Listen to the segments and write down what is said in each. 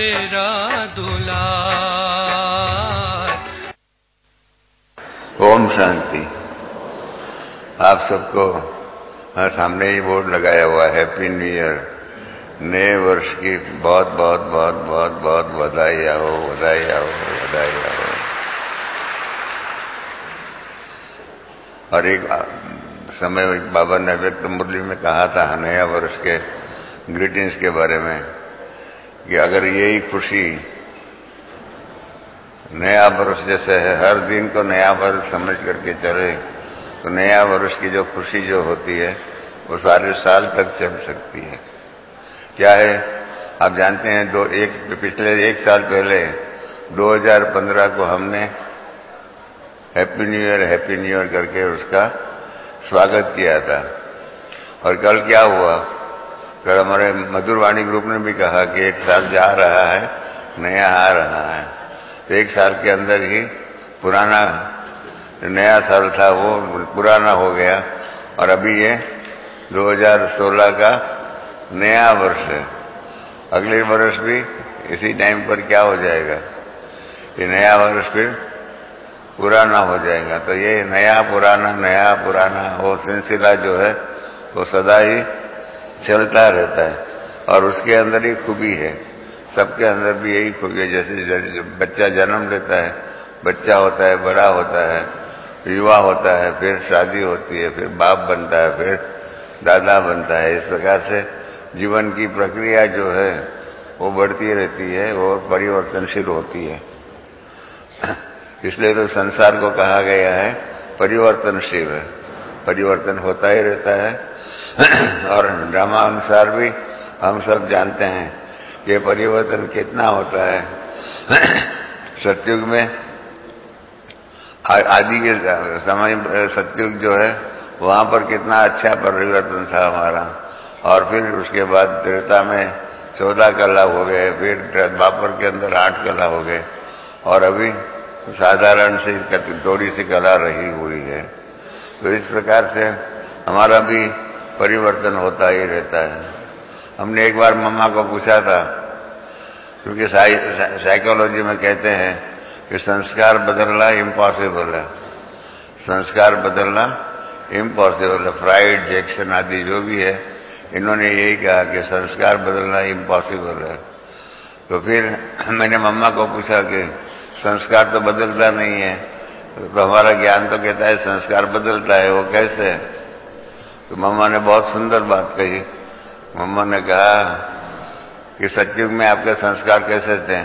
तेरा दुलार। ओम शांति। आप सबको सामने ही बोर्ड लगाया हुआ है, हैप्पी न्यू ईयर। नए वर्ष की बहुत बहुत बहुत बहुत बहुत बधाई हो, बधाई हो, बधाई हो। और एक समय बाबा ने व्यक्त मुरली में कहा था नया वर्ष के ग्रीटिंग्स के बारे में कि अगर यही खुशी नया वर्ष जैसे है, हर दिन को नया वर्ष समझ करके चले, तो नया वर्ष की जो खुशी जो होती है वो सारे साल तक चल सकती है। क्या है, आप जानते हैं पिछले एक साल पहले 2015 को हमने हैप्पी न्यू ईयर करके उसका स्वागत किया था। और कल क्या हुआ, कल हमारे मधुरवाणी ग्रुप ने भी कहा कि एक साल जा रहा है, नया आ रहा है। तो एक साल के अंदर ही पुराना नया साल था वो पुराना हो गया, और अभी ये 2016 का नया वर्ष है। अगले वर्ष भी इसी टाइम पर क्या हो जाएगा, ये नया वर्ष फिर पुराना हो जाएगा। तो ये नया पुराना वो सिलसिला जो है वो सदा ही चलता रहता है, और उसके अंदर ही खूबी है। सबके अंदर भी यही खूबी है। जैसे बच्चा जन्म लेता है, बच्चा होता है, बड़ा होता है, युवा होता है, फिर शादी होती है, फिर बाप बनता है, फिर दादा बनता है। इस प्रकार से जीवन की प्रक्रिया जो है वो बढ़ती रहती है, वो परिवर्तनशील होती है। इसलिए तो संसार को कहा गया है परिवर्तनशील है, परिवर्तन होता ही रहता है। और ड्रामा अनुसार भी हम सब जानते हैं कि परिवर्तन कितना होता है। सतयुग में आदि के समय सतयुग जो है वहां पर कितना अच्छा परिवर्तन था हमारा, और फिर उसके बाद त्रेता में 14 कला हो गए, फिर द्वापर के अंदर 8 कला हो गए, और अभी साधारण सी थोड़ी सी कला रही हुई है। तो इस प्रकार से हमारा भी परिवर्तन होता ही रहता है। हमने एक बार मम्मा को पूछा था, क्योंकि साइकोलॉजी में कहते हैं कि संस्कार बदलना इम्पॉसिबल है, संस्कार बदलना इम्पॉसिबल है। फ्राइड, जैक्सन आदि जो भी है, इन्होंने यही कहा कि संस्कार बदलना इम्पॉसिबल है। तो फिर मैंने मम्मा को पूछा कि संस्कार तो बदलता नहीं है, तो हमारा ज्ञान तो कहता है संस्कार बदलता है, वो कैसे? तो मम्मा ने बहुत सुंदर बात कही। मम्मा ने कहा कि सतयुग में आपके संस्कार कैसे थे?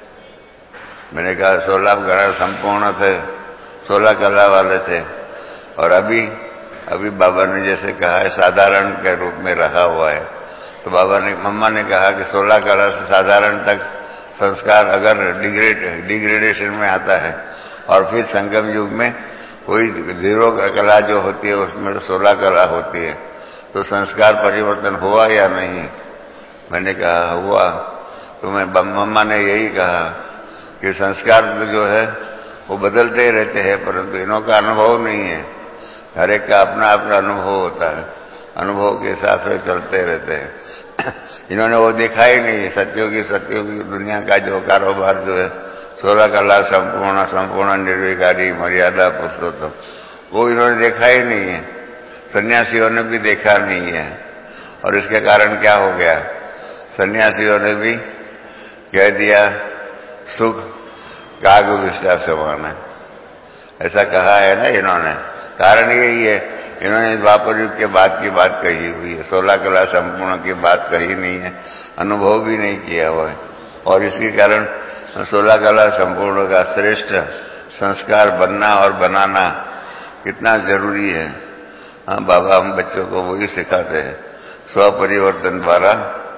मैंने कहा 16 कला संपूर्ण थे, 16 कला वाले थे, और अभी बाबा ने जैसे कहा है साधारण के रूप में रहा हुआ है। तो मम्मा ने कहा कि 16 कला से साधारण तक संस्कार अगर डिग्रेडेशन में आता है, और फिर संगम युग में कोई 0 कला जो होती है उसमें 16 कला होती है, तो संस्कार परिवर्तन हुआ या नहीं? मैंने कहा हुआ। तो मम्मा ने यही कहा कि संस्कार जो है वो बदलते ही रहते हैं, परंतु इनों का अनुभव नहीं है। हर एक का अपना अपना अनुभव होता है, अनुभव के हिसाब से चलते रहते हैं। इन्होंने वो देखा ही नहीं, सत्योगी दुनिया का जो कारोबार जो है 16 कला संपूर्ण निर्विकारी मर्यादा पुरुषोत्तम, वो इन्होंने देखा ही नहीं है। सन्यासियों ने भी देखा नहीं है, और इसके कारण क्या हो गया, सन्यासियों ने भी कह दिया सुख काग विष्टा समान है, ऐसा कहा है ना इन्होंने। कारण यही है, इन्होंने द्वापर युग के बाद की बात कही हुई है, 16 कला संपूर्ण की बात कही नहीं है, अनुभव भी नहीं किया हुआ है। और इसके कारण 16 कला संपूर्ण का श्रेष्ठ संस्कार बनना और बनाना कितना जरूरी है। हाँ, बाबा हम बच्चों को वही सिखाते हैं, स्वपरिवर्तन द्वारा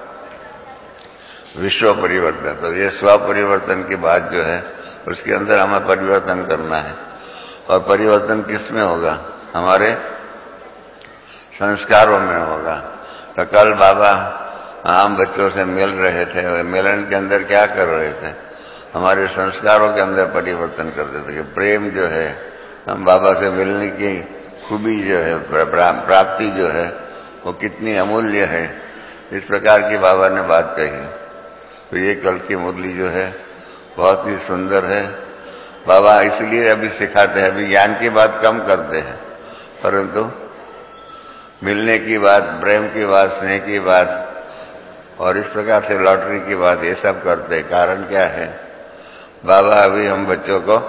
विश्व परिवर्तन। तो ये स्वपरिवर्तन की बात जो है उसके अंदर हमें परिवर्तन करना है, और परिवर्तन किस में होगा? हमारे संस्कारों में होगा। तो कल बाबा हम बच्चों से मिल रहे थे, मिलन के अंदर क्या कर रहे थे? हमारे संस्कारों के अंदर परिवर्तन करते थे कि प्रेम जो है, हम बाबा से मिलने की खूबी जो है, प्राप्ति जो है वो कितनी अमूल्य है। इस प्रकार की बाबा ने बात कही। तो ये कल की मुरली जो है बहुत ही सुंदर है। बाबा इसलिए अभी सिखाते हैं, अभी ज्ञान की बात कम करते हैं, परंतु मिलने की बात, प्रेम की बात, स्नेह की बात और इस प्रकार से लॉटरी की बात, ये सब करते हैं। कारण क्या है? बाबा अभी हम बच्चों को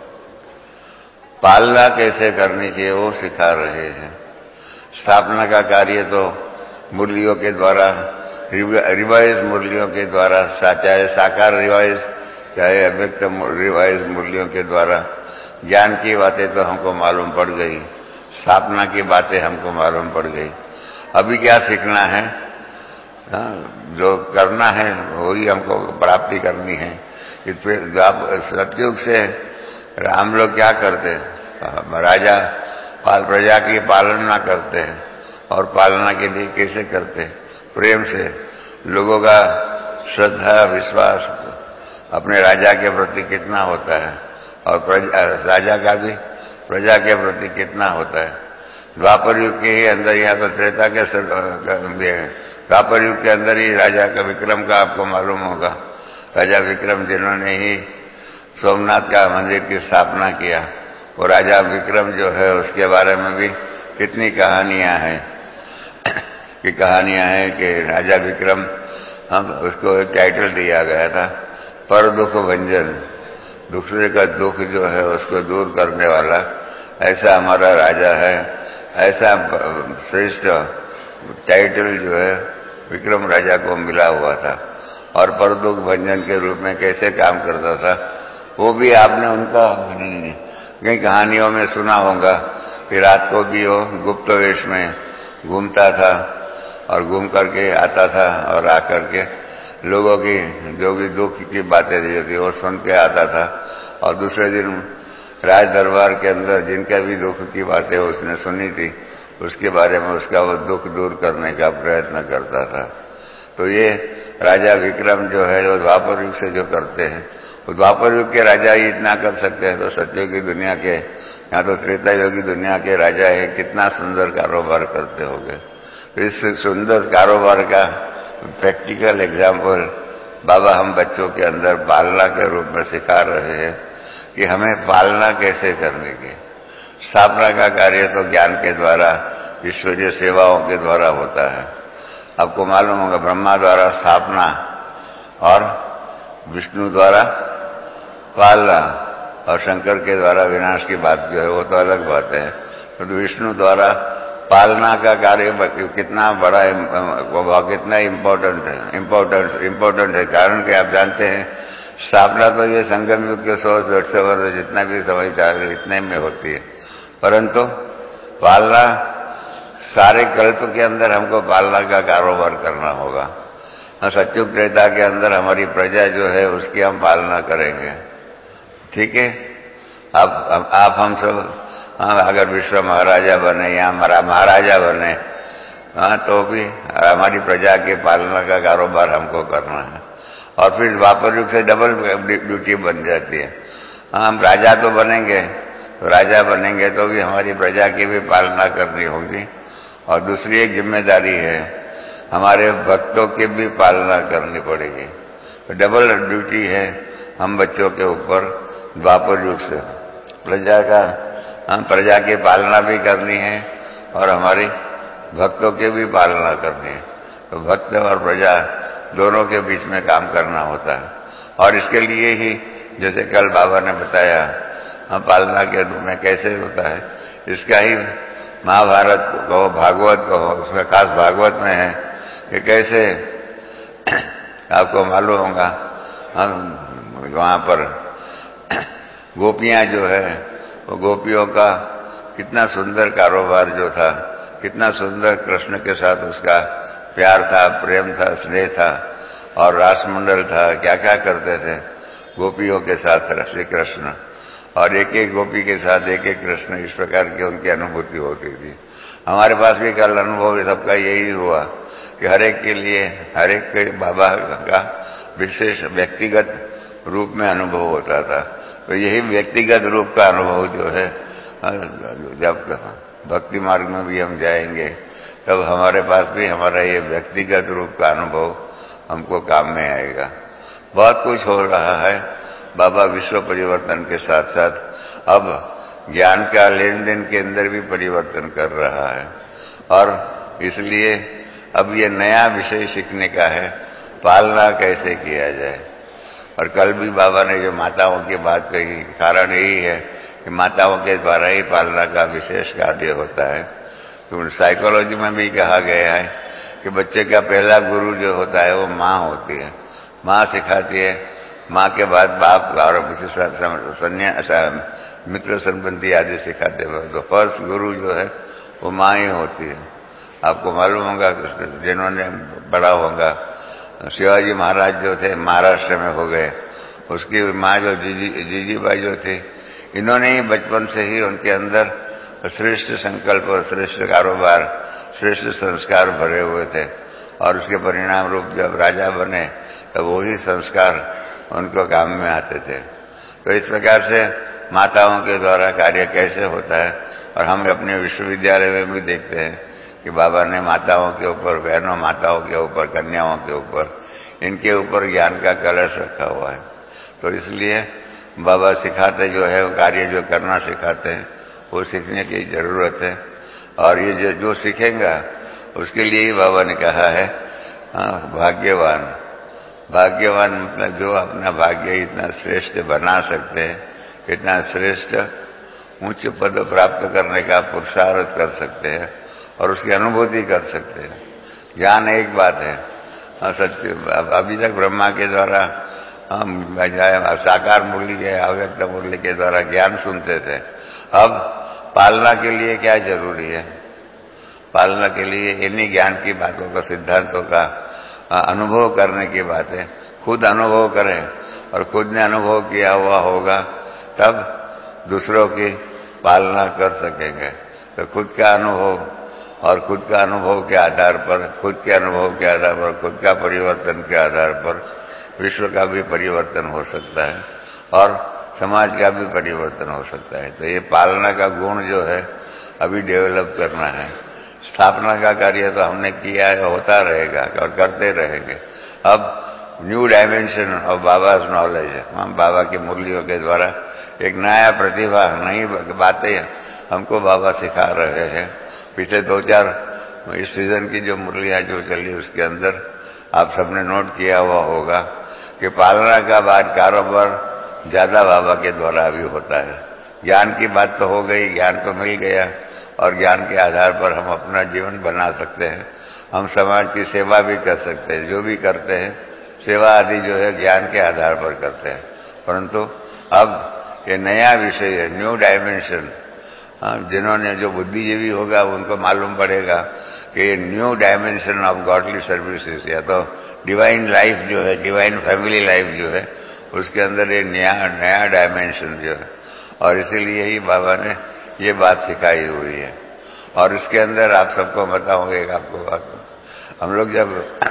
पालना कैसे करनी चाहिए वो सिखा रहे हैं। स्थापना का कार्य तो मुरलियों के द्वारा, रिवाइज मुरलियों के द्वारा, चाहे साकार रिवाइज चाहे अव्यक्त रिवाइज मुरलियों के द्वारा ज्ञान की बातें तो हमको मालूम पड़ गई, स्थापना की बातें हमको मालूम पड़ गई। अभी क्या सीखना है? जो करना है वही हमको प्राप्ति करनी है। सतयुग से हम लोग क्या करते हैं? राजा प्रजा की पालना करते हैं, और पालना के लिए कैसे करते हैं? प्रेम से। लोगों का श्रद्धा विश्वास अपने राजा के प्रति कितना होता है, और राजा का भी प्रजा के प्रति कितना होता है। द्वापर युग के ही अंदर, यहाँ तो त्रेता के द्वापर युग के अंदर ही राजा का विक्रम का आपको मालूम होगा। राजा विक्रम जिन्होंने ही सोमनाथ का मंदिर की स्थापना किया, वो राजा विक्रम जो है उसके बारे में भी कितनी कहानियां हैं कि राजा विक्रम, हम उसको एक टाइटल दिया गया था, पर दुख भंजन, दूसरे का दुख जो है उसको दूर करने वाला, ऐसा हमारा राजा है। ऐसा श्रेष्ठ टाइटल जो है विक्रम राजा को मिला हुआ था, और पर दुख भंजन के रूप में कैसे काम करता था वो भी आपने उनका कई कहानियों में सुना होगा कि रात को भी वो गुप्त वेश में घूमता था, और घूम करके आता था, और आकर के लोगों की जो भी दुख की बातें जो थी वो सुन के आता था, और दूसरे दिन राज दरबार के अंदर जिनका भी दुख की बातें उसने सुनी थी उसके बारे में उसका वो दुख दूर करने का प्रयत्न करता था। तो ये राजा विक्रम जो है वो द्वापर युग से जो करते हैं, वो द्वापर युग के राजा ही इतना कर सकते हैं, तो सतयुग की दुनिया के, यहाँ तो त्रेता युगी दुनिया के राजा है कितना सुंदर कारोबार करते होंगे। तो इस सुंदर कारोबार का प्रैक्टिकल एग्जाम्पल बाबा हम बच्चों के अंदर पालना के रूप में सिखा रहे हैं कि हमें पालना कैसे करने की। स्थापना का कार्य तो ज्ञान के द्वारा, ईश्वरीय सेवाओं के द्वारा होता है। आपको मालूम होगा ब्रह्मा द्वारा स्थापना और विष्णु द्वारा पालना, और शंकर के द्वारा विनाश की बात जो है वो तो अलग बात है। तो विष्णु द्वारा पालना का कार्य कितना बड़ा, कितना इम्पोर्टेंट है। कारण कि आप जानते हैं स्थापना तो ये संगम युग के 100-150 वर्ष जितना भी समय चाह इतने में होती है, परंतु पालना सारे कल्प के अंदर हमको पालना का कारोबार करना होगा। सतयुग त्रेता के अंदर हमारी प्रजा जो है उसकी हम पालना करेंगे। ठीक है, आप हम सब अगर विश्व महाराजा बने या हमारा महाराजा बने, तो भी हमारी प्रजा के पालना का कारोबार हमको करना है। और फिर द्वापर युग से डबल ड्यूटी बन जाती है। हम राजा तो बनेंगे, तो भी हमारी प्रजा की भी पालना करनी होगी। और दूसरी एक जिम्मेदारी है, हमारे भक्तों की भी पालना करनी पड़ेगी। तो डबल ड्यूटी है हम बच्चों के ऊपर द्वापर युग से। प्रजा की पालना भी करनी है और हमारी भक्तों की भी पालना करनी है। तो भक्त और प्रजा दोनों के बीच में काम करना होता है। और इसके लिए ही जैसे कल बाबा ने बताया पालना के रूप में कैसे होता है, इसका ही महाभारत कहो, भागवत कहो, उसमें खास भागवत में है कि कैसे आपको मालूम होगा वहां पर गोपियां जो है वो गोपियों का कितना सुंदर कारोबार जो था, कितना सुंदर कृष्ण के साथ उसका प्यार था, प्रेम था, स्नेह था, और रासमंडल था, क्या क्या करते थे गोपियों के साथ श्री कृष्ण, और एक एक गोपी के साथ एक एक कृष्ण, इस प्रकार की उनकी अनुभूति होती थी। हमारे पास भी कल अनुभव सबका यही हुआ कि हर एक के लिए, हर एक के बाबा का विशेष व्यक्तिगत रूप में अनुभव होता था। तो यही व्यक्तिगत रूप का अनुभव जो है, जब भक्ति मार्ग में भी हम जाएंगे तब हमारे पास भी हमारा ये व्यक्तिगत रूप का अनुभव हमको काम में आएगा। बहुत कुछ हो रहा है। बाबा विश्व परिवर्तन के साथ साथ अब ज्ञान का लेन देन के अंदर भी परिवर्तन कर रहा है, और इसलिए अब ये नया विषय सीखने का है, पालना कैसे किया जाए। और कल भी बाबा ने जो माताओं की बात कही, कारण यही है कि माताओं के द्वारा ही पालना का विशेष कार्य होता है। तो साइकोलॉजी में भी कहा गया है कि बच्चे का पहला गुरु जो होता है वो माँ होती है। माँ सिखाती है, माँ के बाद बाप और मित्र संबंधी आदि सिखाते हैं। तो फर्स्ट गुरु जो है वो माँ ही होती है। आपको मालूम होगा, जिन्होंने पढ़ा होगा, शिवाजी महाराज जो थे महाराष्ट्र में हो गए, उसकी माँ जो जीजीबाई जो थी, इन्होंने ही बचपन से ही उनके अंदर श्रेष्ठ संकल्प, श्रेष्ठ कारोबार, श्रेष्ठ संस्कार भरे हुए थे, और उसके परिणाम रूप जब राजा बने तब वही संस्कार उनको काम में आते थे। तो इस प्रकार से माताओं के द्वारा कार्य कैसे होता है, और हम अपने विश्वविद्यालय में भी देखते हैं कि बाबा ने माताओं के ऊपर, बहनों माताओं के ऊपर, कन्याओं के ऊपर, इनके ऊपर ज्ञान का कलश रखा हुआ है। तो इसलिए बाबा सिखाते जो है, वो कार्य जो करना सिखाते हैं, वो सीखने की जरूरत है। और ये जो सीखेगा उसके लिए ही बाबा ने कहा है भाग्यवान। भाग्यवान मतलब जो अपना भाग्य इतना श्रेष्ठ बना सकते हैं, इतना श्रेष्ठ उच्च पद प्राप्त करने का पुरुषार्थ कर सकते हैं और उसकी अनुभूति कर सकते हैं। ज्ञान एक बात है, सत्य। अभी तक ब्रह्मा के द्वारा साकार मुरली के, अव्यक्त मुरली के द्वारा ज्ञान सुनते थे। अब पालना के लिए क्या जरूरी है? पालना के लिए इन्हीं ज्ञान की बातों का, सिद्धांतों का अनुभव करने की बात है। खुद अनुभव करें, और खुद ने अनुभव किया हुआ होगा तब दूसरों की पालना कर सकेंगे। तो खुद का अनुभव, और खुद का अनुभव के आधार पर, खुद के अनुभव के आधार पर, खुद का परिवर्तन के आधार पर विश्व का भी परिवर्तन हो सकता है और समाज का भी परिवर्तन हो सकता है। तो ये पालना का गुण जो है अभी डेवलप करना है। स्थापना का कार्य तो हमने किया है, होता रहेगा और करते रहेंगे। अब new dimension of Baba's knowledge, हम बाबा की मुरलियों के द्वारा एक नया प्रतिभा, नई बातें हमको बाबा सिखा रहे हैं। पिछले 2-4 इस सीजन की जो मुरलियां जो चली उसके अंदर आप सबने नोट किया हुआ होगा कि पालना का बाद कारोबार ज्यादा बाबा के द्वारा अभी होता है। ज्ञान की बात तो हो गई, ज्ञान तो मिल गया, और ज्ञान के आधार पर हम अपना जीवन बना सकते हैं। हम समाज की सेवा भी कर सकते हैं। जो भी करते हैं सेवा आदि जो है ज्ञान के आधार पर करते हैं। परंतु अब ये नया विषय है, न्यू डायमेंशन। जिन्होंने, जो बुद्धिजीवी होगा उनको मालूम पड़ेगा कि ये new dimension of godly services, या तो डिवाइन लाइफ जो है, डिवाइन फैमिली लाइफ जो है, उसके अंदर ये नया डायमेंशन जो है। और इसीलिए ही बाबा ने ये बात सिखाई हुई है। और इसके अंदर आप सबको बताऊंगे, आपको बात, हम लोग जब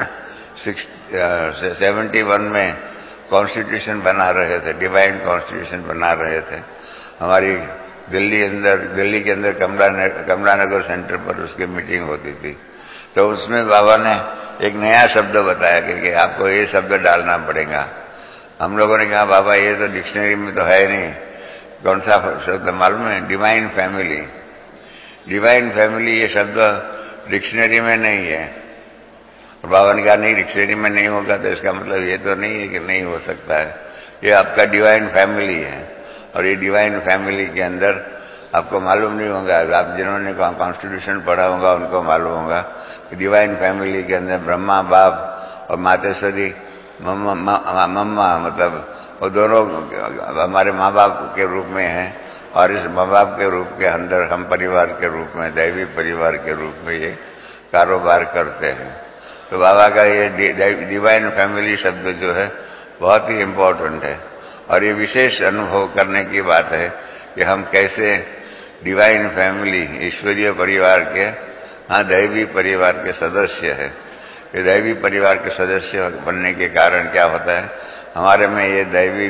71 में कॉन्स्टिट्यूशन बना रहे थे, डिवाइन कॉन्स्टिट्यूशन बना रहे थे, हमारी दिल्ली के अंदर कमला नगर सेंटर पर उसकी मीटिंग होती थी। तो उसमें बाबा ने एक नया शब्द बताया कि आपको ये शब्द डालना पड़ेगा। हम लोगों ने कहा बाबा ये तो डिक्शनरी में तो है नहीं। कौन सा शब्द मालूम है? Divine family. डिवाइन फैमिली ये शब्द डिक्शनरी में नहीं है। और बाबा ने कहा नहीं, डिक्शनरी में नहीं होगा तो इसका मतलब ये तो नहीं है कि नहीं हो सकता है। ये आपका डिवाइन फैमिली है, और ये डिवाइन फैमिली के अंदर आपको मालूम नहीं होगा, आप जिन्होंने कॉन्स्टिट्यूशन पढ़ा होगा उनको मालूम होगा कि डिवाइन फैमिली के अंदर ब्रह्मा बाप और मातेश्वरी मम्मा, मतलब वो दोनों हमारे माँ बाप के रूप में हैं, और इस माँ बाप के रूप के अंदर हम परिवार के रूप में, दैवी परिवार के रूप में ये कारोबार करते हैं। तो बाबा का ये डिवाइन फैमिली शब्द जो है बहुत ही इम्पोर्टेंट है, और ये विशेष अनुभव करने की बात है कि हम कैसे डिवाइन फैमिली, ईश्वरीय परिवार के, दैवी परिवार के सदस्य है। ये दैवी परिवार के सदस्य बनने के कारण क्या होता है, हमारे में ये दैवी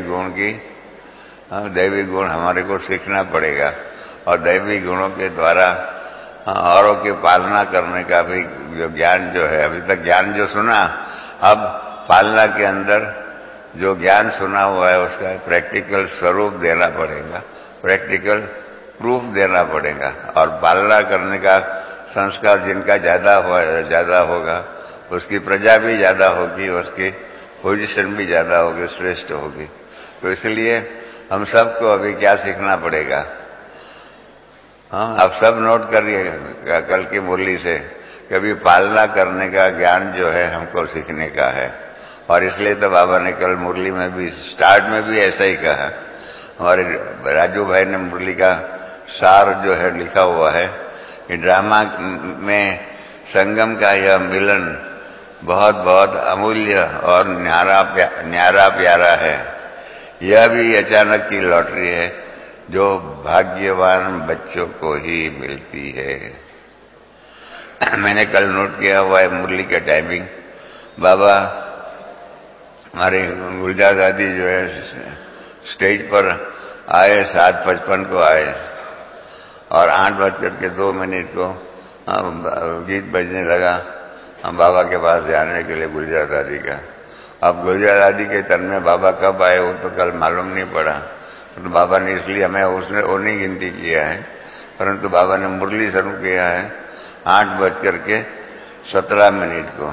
गुण हमारे को सीखना पड़ेगा, और दैवी गुणों के द्वारा औरों की पालना करने का भी जो ज्ञान जो है, अभी तक ज्ञान जो सुना, अब पालना के अंदर जो ज्ञान सुना हुआ है उसका प्रैक्टिकल स्वरूप देना पड़ेगा, प्रैक्टिकल प्रूफ देना पड़ेगा। और पालना करने का संस्कार जिनका ज्यादा होगा उसकी प्रजा भी ज्यादा होगी, उसकी पोजीशन भी ज्यादा होगी, श्रेष्ठ होगी। तो इसलिए हम सबको अभी क्या सीखना पड़ेगा? आप सब नोट करिए कल की मुरली से, कभी पालना करने का ज्ञान जो है हमको सीखने का है। और इसलिए तो बाबा ने कल मुरली में भी स्टार्ट में भी ऐसा ही कहा। हमारे राजू भाई ने मुरली का सार जो है लिखा हुआ है कि ड्रामा में संगम का यह मिलन बहुत बहुत अमूल्य और न्यारा प्यारा है। यह भी अचानक की लॉटरी है जो भाग्यवान बच्चों को ही मिलती है। मैंने कल नोट किया हुआ है मुरली का टाइमिंग। बाबा हमारे गुलजार दादी जो है स्टेज पर आए 7:55 को आए और 8:02 को गीत बजने लगा हम बाबा के पास जाने के लिए गुलजार दादी का। अब गुलजार दादी के तन में बाबा कब आए वो तो कल मालूम नहीं पड़ा, तो बाबा ने इसलिए हमें उसने वो नहीं गिनती किया है, परंतु बाबा ने मुरली शुरू किया है 8:17 को।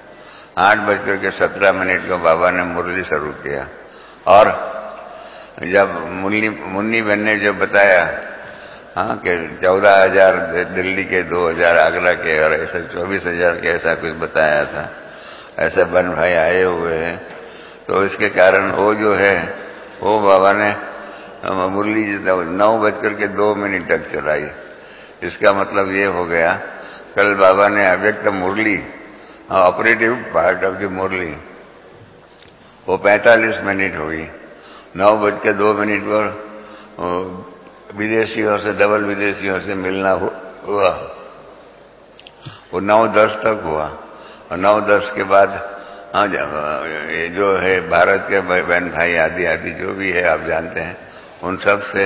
8:17 को बाबा ने मुरली शुरू किया। और जब मुन्नी बहन ने जो बताया कि 14,000 दिल्ली के, 2,000 आगरा के और ऐसे 24,000 के ऐसा कुछ बताया था, ऐसे बन भाई आए हुए हैं। तो इसके कारण वो जो है वो बाबा ने मुरली 9:02 तक चलाई। इसका मतलब ये हो गया कल बाबा ने अव्यक्त मुरली, operative part of the murli, वो 45 मिनट हुई। 9:02 पर विदेशियों से, डबल विदेशियों से मिलना हुआ। वो 9:10 तक हुआ और 9:10 के बाद ये जो है भारत के बहन भाई आदि जो भी है आप जानते हैं, उन सब से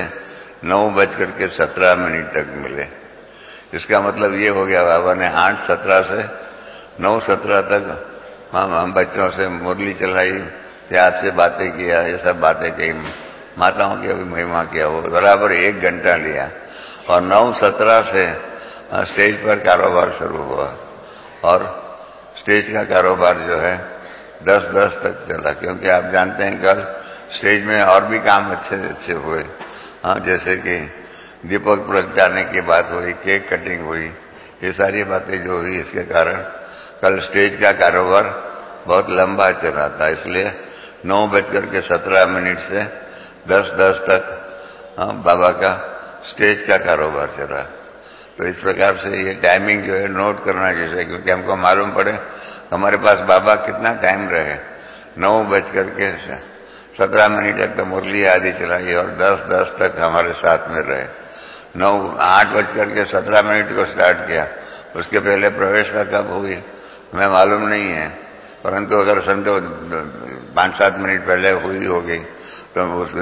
9:17 तक मिले। इसका मतलब ये हो गया बाबा ने 8:17 से 9:17 तक हम बच्चों से मुरली चलाई, प्यार से बातें किया, ये सब बातें कही, माताओं की भी महिमा किया। वो बराबर 1 घंटा लिया और 9:17 से स्टेज पर कारोबार शुरू हुआ। और स्टेज का कारोबार जो है 10:10 तक चला, क्योंकि आप जानते हैं कल स्टेज में और भी काम अच्छे हुए। जैसे कि दीपक प्रगटाने की बात हुई, केक कटिंग हुई, ये सारी बातें जो हुई, इसके कारण कल स्टेज का कारोबार बहुत लंबा चला था। इसलिए 9:17 से 10:10 तक बाबा का स्टेज का कारोबार चला। तो इस प्रकार से ये टाइमिंग जो है नोट करना चाहिए, क्योंकि हमको मालूम पड़े हमारे पास बाबा कितना टाइम रहे। 9:17 तक तो मुरली आदि चलाई और 10:10 तक हमारे साथ में रहे। 8:17 को स्टार्ट किया, उसके पहले प्रवेशता कब हुई हमें मालूम नहीं है, परंतु अगर समझो 5-7 मिनट पहले हुई होगी तो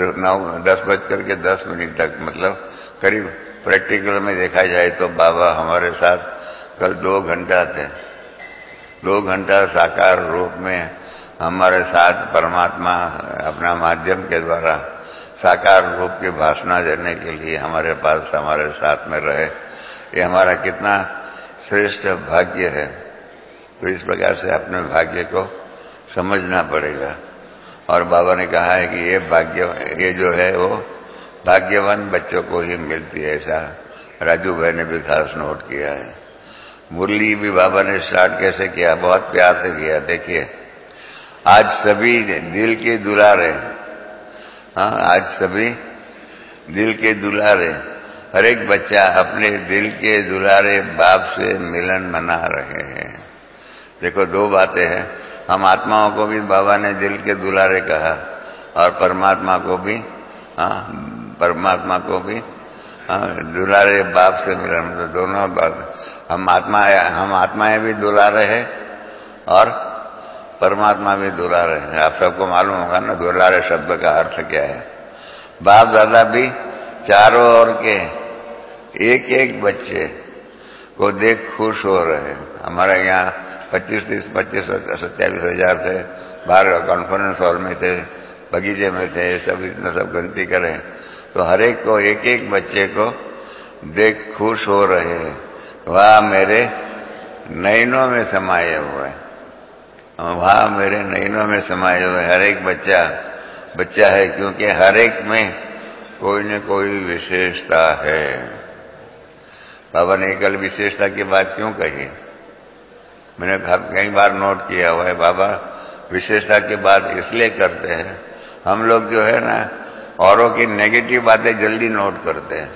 10:10 तक, मतलब करीब प्रैक्टिकल में देखा जाए तो बाबा हमारे साथ कल 2 घंटा थे। 2 घंटा साकार रूप में हमारे साथ परमात्मा अपना माध्यम के द्वारा साकार रूप की भाषणा देने के लिए हमारे पास, हमारे साथ में रहे। ये हमारा कितना श्रेष्ठ भाग्य है। तो इस प्रकार से अपने भाग्य को समझना पड़ेगा। और बाबा ने कहा है कि ये जो है वो भाग्यवान बच्चों को ही मिलती है, ऐसा राजू भाई ने भी खास नोट किया है। मुरली भी बाबा ने स्टार्ट कैसे किया, बहुत प्यार से किया। देखिए आज सभी दिल के दुलारे, आज सभी दिल के दुलारे, हर एक बच्चा अपने दिल के दुलारे बाप से मिलन मना रहे हैं। देखो 2 बातें हैं, हम आत्माओं को भी बाबा ने दिल के दुलारे कहा और परमात्मा को भी दुलारे बाप से मिलन, तो दोनों बात। हम आत्माएं भी दुलारे हैं और परमात्मा भी दुलारे हैं। आप सबको मालूम होगा ना दुलारे शब्द का अर्थ क्या है। बाप दादा भी चारों ओर के एक एक बच्चे को देख खुश हो रहे हैं। हमारे यहाँ 25-27 हजार थे, बाहर कॉन्फ्रेंस हॉल में थे, बगीचे में थे, सब इतना सब गिनती करें तो हर एक को, एक एक बच्चे को देख खुश हो रहे हैं, वाह मेरे नैनों में समाये हुए, वाह मेरे नैनों में समाये हुए। हर एक बच्चा है, क्योंकि हर एक में कोई न कोई विशेषता है। बाबा ने कल विशेषता की बात क्यों कही? मैंने कई बार नोट किया हुआ है, बाबा विशेषता की बात इसलिए करते हैं, हम लोग जो है ना औरों की नेगेटिव बातें जल्दी नोट करते हैं,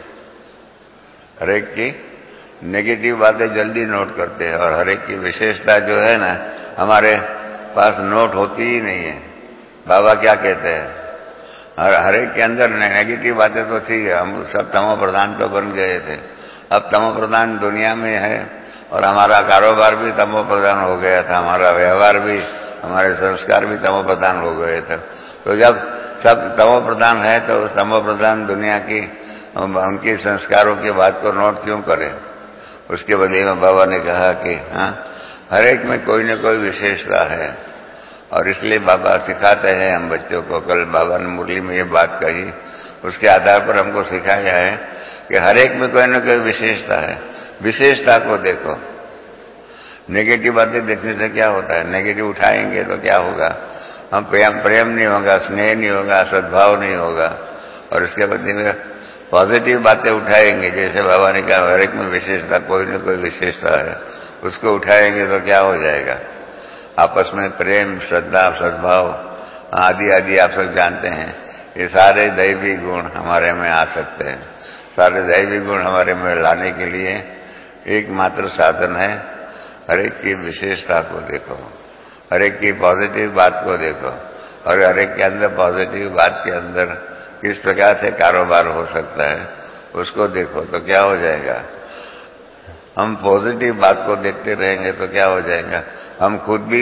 हर एक की नेगेटिव बातें जल्दी नोट करते हैं, और हर एक की विशेषता जो है ना हमारे पास नोट होती ही नहीं है। बाबा क्या कहते हैं, हर एक के अंदर नेगेटिव बातें तो थी, हम सब तमो प्रधान तो बन गए थे, अब तमो प्रधान दुनिया में है, और हमारा कारोबार भी तमो प्रधान हो गया था, हमारा व्यवहार भी, हमारे संस्कार भी तमो प्रधान हो गए थे। तो जब सब तमो प्रधान है तो उस तमो प्रधान दुनिया की उनके संस्कारों की बात को नोट क्यों करें? उसके बदले में बाबा ने कहा कि हाँ, हर एक में कोई न कोई विशेषता है, और इसलिए बाबा सिखाते हैं हम बच्चों को। कल बाबा ने मुरली में ये बात कही, उसके आधार पर हमको सिखाया है कि हर एक में कोई न कोई विशेषता है, विशेषता को देखो। नेगेटिव बातें देखने से क्या होता है? नेगेटिव उठाएंगे तो क्या होगा? हम प्रेम नहीं होगा, स्नेह नहीं होगा, सद्भाव नहीं होगा, और इसके बदले में पॉजिटिव बातें उठाएंगे। जैसे बाबा ने कहा हर एक में विशेषता, कोई न कोई विशेषता है, उसको उठाएंगे तो क्या हो जाएगा? आपस में प्रेम, श्रद्धा, सद्भाव आदि आदि आप सब जानते हैं, ये सारे दैवी गुण हमारे में आ सकते हैं। सारे दैवी गुण हमारे में लाने के लिए एकमात्र साधन है, हर एक की विशेषता को देखो, हर एक की पॉजिटिव बात को देखो, और हर एक के अंदर पॉजिटिव बात के अंदर किस प्रकार से कारोबार हो सकता है उसको देखो तो क्या हो जाएगा? हम पॉजिटिव बात को देखते रहेंगे तो क्या हो जाएगा? हम खुद भी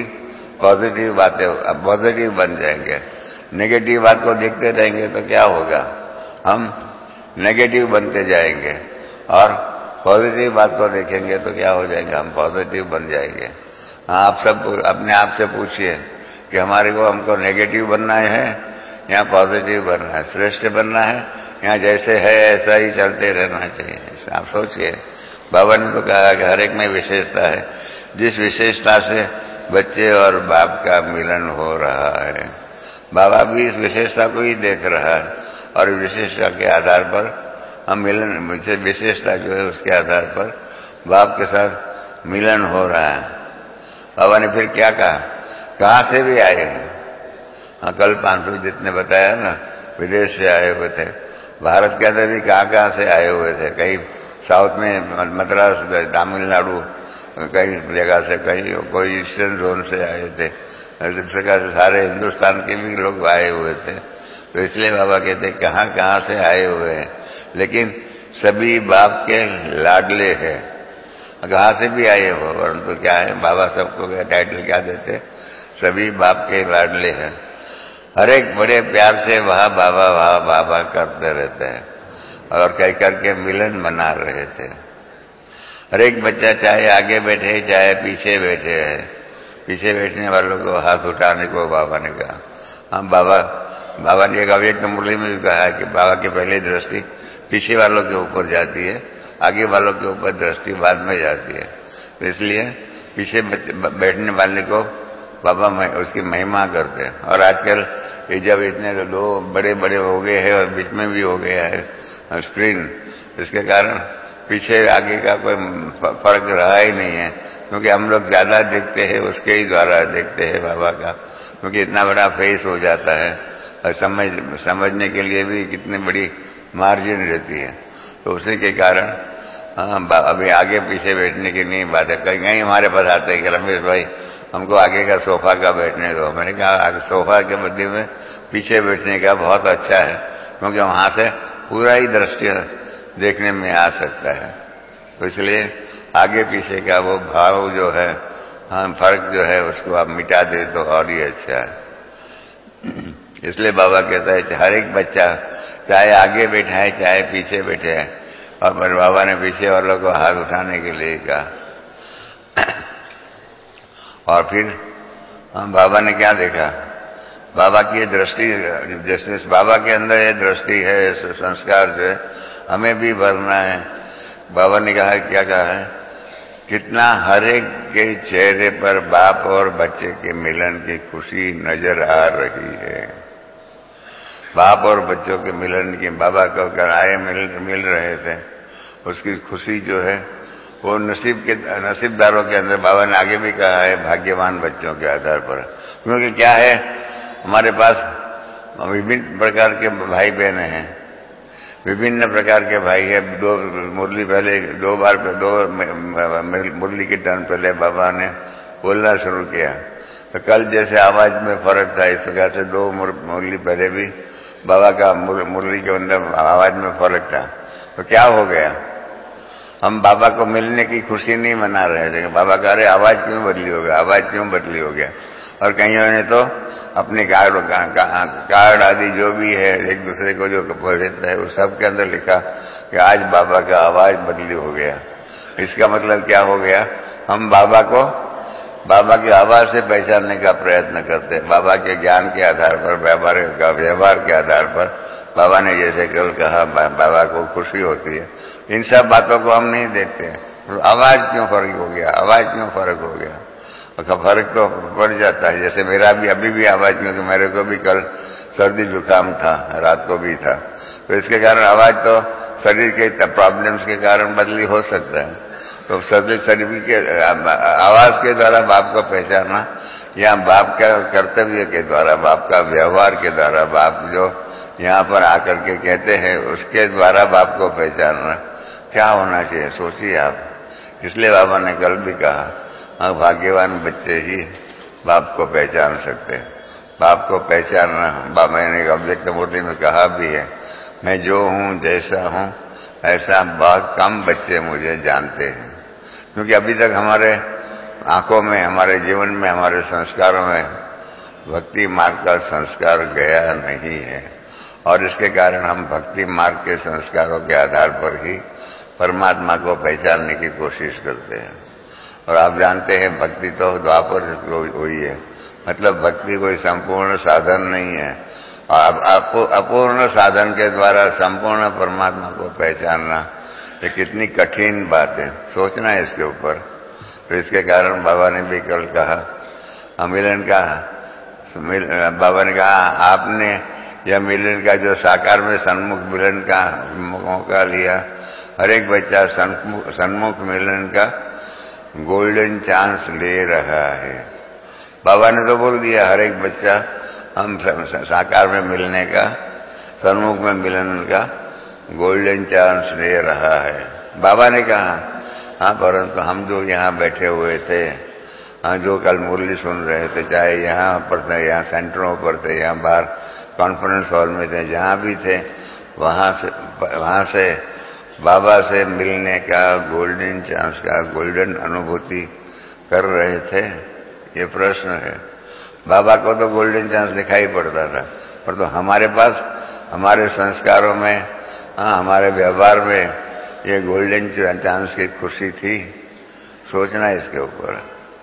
पॉजिटिव बन जाएंगे। नेगेटिव बात को देखते रहेंगे तो क्या होगा? हम नेगेटिव बनते जाएंगे, और पॉजिटिव बात को देखेंगे तो क्या हो जाएगा? हम पॉजिटिव बन जाएंगे। आप सब अपने आप से पूछिए कि हमको नेगेटिव बनना है या पॉजिटिव बनना है, श्रेष्ठ बनना है या जैसे है ऐसा ही चलते रहना चाहिए? आप सोचिए। बाबा ने तो कहा कि हर एक में विशेषता है, जिस विशेषता से बच्चे और बाप का मिलन हो रहा है, बाबा भी इस विशेषता को ही देख रहा है, और विशेषता के आधार पर हम मिलन, विशेषता जो है उसके आधार पर बाप के साथ मिलन हो रहा है। बाबा ने फिर क्या कहा? कहां से भी आए हैं? हाँ, कल 500 जितने बताया ना विदेश से आए हुए थे, भारत के अंदर भी कहां से आए हुए थे। कहीं साउथ में मद्रास, तमिलनाडु, कई जगह से, कहीं कोई ईस्टर्न जोन से आए थे, इस प्रकार से सारे हिंदुस्तान के भी लोग आए हुए थे। तो इसलिए बाबा कहते कहां से आए हुए हैं, लेकिन सभी बाप के लाडले हैं। कहां से भी आए हो, परंतु क्या है, बाबा सबको टाइटल क्या देते? सभी बाप के लाडले हैं। हर एक बड़े प्यार से वहां बाबा करते रहते हैं, और कह करके मिलन मना रहे थे। हर एक बच्चा चाहे आगे बैठे चाहे पीछे बैठे है, पीछे बैठने वालों को हाथ उठाने को बाबा ने कहा। हम बाबा ने एक अव्यक्त मुरली में भी कहा है कि बाबा की पहली दृष्टि पीछे वालों के ऊपर जाती है, आगे वालों के ऊपर दृष्टि बाद में जाती है। तो इसलिए पीछे बैठने वाले को बाबा उसकी महिमा करते हैं। और आजकल ये जब इतने लोग बड़े बड़े हो गए हैं और बीच में भी हो गया है स्क्रीन, इसके कारण पीछे आगे का कोई फर्क रहा ही नहीं है, क्योंकि हम लोग ज्यादा देखते हैं उसके ही द्वारा देखते हैं बाबा का, क्योंकि इतना बड़ा फेस हो जाता है, और समझने के लिए भी कितनी बड़ी मार्जिन रहती है। तो उसी के कारण अभी आगे पीछे बैठने की नहीं बात है। कहीं हमारे पास आते हैं कि रमेश भाई हमको आगे का सोफा का बैठने दो। मैंने कहा सोफा के बदले में पीछे बैठने का बहुत अच्छा है, क्योंकि वहां से पूरा ही दृश्य देखने में आ सकता है। तो इसलिए आगे पीछे का वो भाव जो है, फर्क जो है, उसको आप मिटा दे तो और ही अच्छा है। इसलिए बाबा कहता है कि हर एक बच्चा चाहे आगे बैठा है चाहे पीछे बैठे है, और मेरे बाबा ने पीछे वालों को हाथ उठाने के लिए कहा। और फिर बाबा ने क्या देखा, बाबा की ये दृष्टि, जैसे बाबा के अंदर ये दृष्टि है, संस्कार जो है हमें भी भरना है। बाबा ने कहा, क्या कहा है, कितना हर एक के चेहरे पर बाप और बच्चे के मिलन की खुशी नजर आ रही है। बाप और बच्चों के मिलन की, बाबा को कराए मिल रहे थे, उसकी खुशी जो है वो नसीबदारों के अंदर, बाबा ने आगे भी कहा है, भाग्यवान बच्चों के आधार पर। क्योंकि क्या है, हमारे पास विभिन्न प्रकार के भाई बहन हैं, विभिन्न प्रकार के भाई है। दो मुरली के टर्न पहले बाबा ने बोलना शुरू किया, तो कल जैसे आवाज में फर्क था, इस प्रकार से दो मुरली पहले भी बाबा का मुरली के अंदर आवाज में फर्क था। तो क्या हो गया, हम बाबा को मिलने की खुशी नहीं मना रहे थे। बाबा कह रहे आवाज क्यों बदली हो गया, आवाज क्यों बदली हो गया। और कईयों ने तो अपने कार्ड आदि जो भी है एक दूसरे को जो भेजता है, उस सब के अंदर लिखा कि आज बाबा का आवाज बदली हो गया। इसका मतलब क्या हो गया, हम बाबा को बाबा की आवाज से पहचानने का प्रयत्न करते हैं, बाबा के ज्ञान के आधार पर, व्यवहार के आधार पर। बाबा ने जैसे केवल कहा बाबा को खुशी होती है, इन सब बातों को हम नहीं देखते हैं। आवाज क्यों फर्क हो गया, आवाज क्यों फर्क हो गया, फर्क तो पड़ जाता है। जैसे मेरा भी अभी भी आवाज, क्योंकि मेरे को भी कल सर्दी जुकाम था, रात को भी था, तो इसके कारण आवाज तो शरीर के प्रॉब्लम्स के कारण बदली हो सकता है। तो शरीर के आवाज के द्वारा बाप को पहचानना, या बाप का कर्तव्य के द्वारा, बाप का व्यवहार के द्वारा, बाप जो यहाँ पर आकर के कहते हैं उसके द्वारा बाप को पहचानना क्या होना चाहिए, सोचिए आप। इसलिए बाबा ने कल भी कहा, भाग्यवान बच्चे ही बाप को पहचान सकते हैं। बाप को पहचानना, मैंने अव्यक्त मूर्ति में कहा भी है, मैं जो हूं जैसा हूं ऐसा बहुत कम बच्चे मुझे जानते हैं। क्योंकि अभी तक हमारे आंखों में, हमारे जीवन में, हमारे संस्कारों में भक्ति मार्ग का संस्कार गया नहीं है, और इसके कारण हम भक्ति मार्ग के संस्कारों के आधार पर ही परमात्मा को पहचानने की कोशिश करते हैं। और आप जानते हैं भक्ति तो द्वापर हुई है, मतलब भक्ति कोई संपूर्ण साधन नहीं है। और अपूर्ण साधन के द्वारा संपूर्ण परमात्मा को पहचानना ये कितनी कठिन बात है, सोचना है इसके ऊपर। तो इसके कारण बाबा ने भी कल कहा, मिलन का, बाबा ने कहा आपने यह मिलन का जो साकार में सन्मुख मिलन का मौका लिया, हर एक बच्चा सन्मुख मिलन का गोल्डन चांस ले रहा है। बाबा ने तो बोल दिया हर एक बच्चा हम साकार में मिलने का, सन्मुख में मिलन का गोल्डन चांस ले रहा है, बाबा ने कहा। हाँ, परंतु हम जो यहाँ बैठे हुए थे, हाँ, जो कल मुरली सुन रहे थे, चाहे यहाँ पर थे, यहाँ सेंटरों पर थे, यहाँ बाहर कॉन्फ्रेंस हॉल में थे, जहाँ भी थे, वहाँ से बाबा से मिलने का गोल्डन चांस का, गोल्डन अनुभूति कर रहे थे, ये प्रश्न है। बाबा को तो गोल्डन चांस दिखाई पड़ता था, पर तो हमारे पास, हमारे संस्कारों में, हाँ, हमारे व्यवहार में ये गोल्डन चांस की खुशी थी, सोचना इसके ऊपर।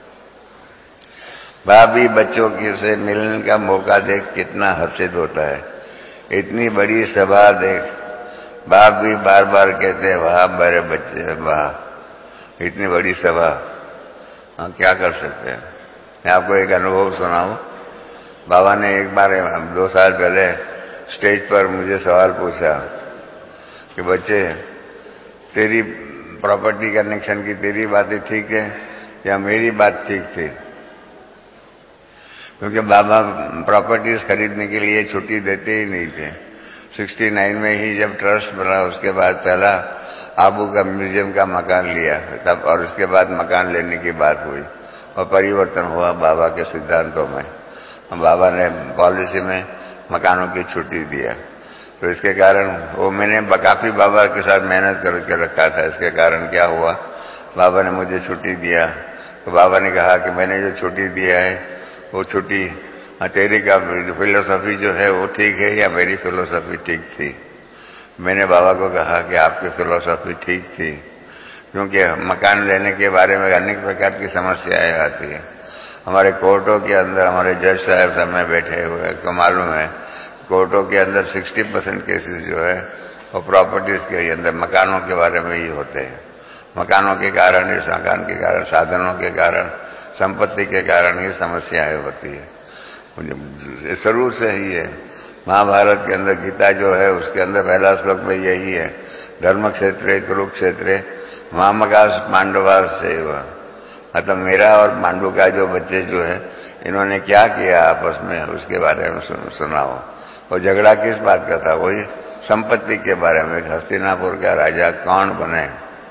बाप भी बच्चों की से मिलने का मौका देख कितना हर्षित होता है। इतनी बड़ी सभा देख बाप भी बार बार कहते हैं, वाह मेरे बच्चे, वाह, इतनी बड़ी सभा, हाँ, क्या कर सकते हैं। मैं आपको एक अनुभव सुनाऊं। बाबा ने एक बार 2 साल पहले स्टेज पर मुझे सवाल पूछा कि बच्चे, तेरी प्रॉपर्टी कनेक्शन की तेरी बातें ठीक है या मेरी बात ठीक थी? क्योंकि बाबा प्रॉपर्टीज खरीदने के लिए छुट्टी देते ही नहीं थे। 69 में ही जब ट्रस्ट बना, उसके बाद पहला आबू का म्यूजियम का मकान लिया तब, और उसके बाद मकान लेने की बात हुई और परिवर्तन हुआ बाबा के सिद्धांतों में। बाबा ने पॉलिसी में मकानों की छुट्टी दिया, तो इसके कारण वो मैंने काफी बाबा के साथ मेहनत करके रखा था। इसके कारण क्या हुआ, बाबा ने मुझे छुट्टी दिया, तो बाबा ने कहा कि मैंने जो छुट्टी दिया है वो छुट्टी, तेरी का फिलोसफी जो है वो ठीक है या मेरी फिलोसफी ठीक थी? मैंने बाबा को कहा कि आपकी फिलॉसफी ठीक थी, क्योंकि मकान लेने के बारे में अनेक प्रकार की समस्याएं आती है। हमारे कोर्टों के अंदर हमारे जज साहब सामने बैठे हुए हैं, तो मालूम है कोर्टों के अंदर 60% केसेस जो है वो प्रॉपर्टीज के अंदर मकानों के बारे में ही होते हैं। मकानों के कारण, इस मकान के कारण, साधनों के कारण, संपत्ति के कारण ही समस्याएं होती है। शुरू से ही है। महाभारत के अंदर गीता जो है उसके अंदर पहला श्लोक में यही है, धर्म क्षेत्रे कुरुक्षेत्रे मामकास पांडवास से हुआ। मतलब मेरा और पांडु का जो बच्चे जो है इन्होंने क्या किया आपस में, उसके बारे में सुनाओ। और झगड़ा किस बात का था? वही संपत्ति के बारे में, हस्तिनापुर का राजा कौन बने,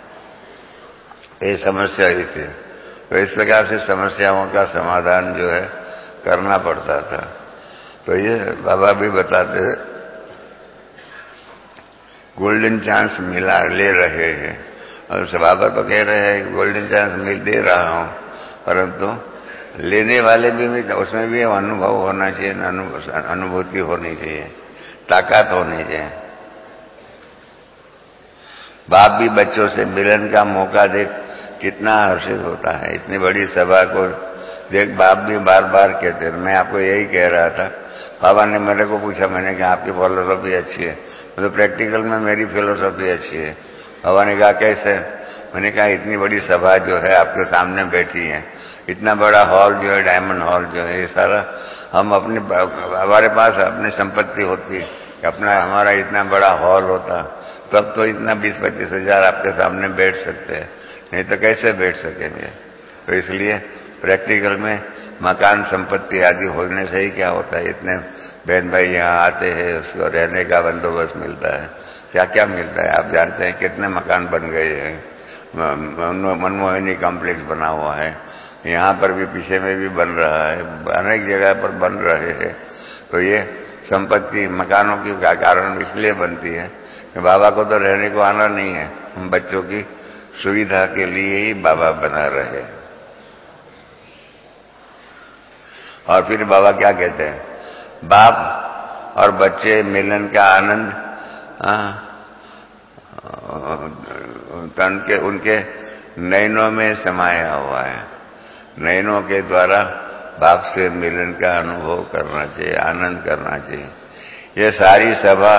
ये समस्या ही थी। तो इस प्रकार से समस्याओं का समाधान जो है करना पड़ता था। तो ये बाबा भी बताते थे, गोल्डन चांस मिला, ले रहे हैं। और बाबा तो कह रहे हैं गोल्डन चांस मिल दे रहा हूं, परंतु लेने वाले भी उसमें भी अनुभव होना चाहिए, अनुभूति होनी चाहिए, ताकत होनी चाहिए। बाप भी बच्चों से मिलन का मौका देख कितना हर्षित होता है। इतनी बड़ी सभा को देख बाप भी बार बार कहते हैं। मैं आपको यही कह रहा था, बाबा ने मेरे को पूछा, मैंने कहा आपकी फिलोसफी अच्छी है, मतलब प्रैक्टिकल में मेरी फिलोसफी अच्छी है। बाबा ने कहा कैसे? मैंने कहा इतनी बड़ी सभा जो है आपके सामने बैठी है, इतना बड़ा हॉल जो है, डायमंड हॉल जो है, ये सारा हम अपने, हमारे पास अपनी संपत्ति होती, अपना हमारा इतना बड़ा हॉल होता, तब तो इतना 20-25 हजार आपके सामने बैठ सकते हैं, नहीं तो कैसे बैठ सकेंगे। तो इसलिए प्रैक्टिकल में मकान संपत्ति आदि होने से ही क्या होता है, इतने बहन भाई यहाँ आते हैं, उसको रहने का बंदोबस्त मिलता है, क्या क्या मिलता है। आप जानते हैं कितने मकान बन गए हैं, मनमोहिनी कॉम्प्लेक्स बना हुआ है, यहाँ पर भी पीछे में भी बन रहा है, अनेक जगह पर बन रहे हैं। तो ये संपत्ति मकानों के कारण इसलिए बनती है कि बाबा को तो रहने को आना नहीं है, हम बच्चों की सुविधा के लिए ही बाबा बना रहे। और फिर बाबा क्या कहते हैं, बाप और बच्चे मिलन का आनंद तन के उनके नयनों में समाया हुआ है। नयनों के द्वारा बाप से मिलन का अनुभव करना चाहिए, आनंद करना चाहिए। ये सारी सभा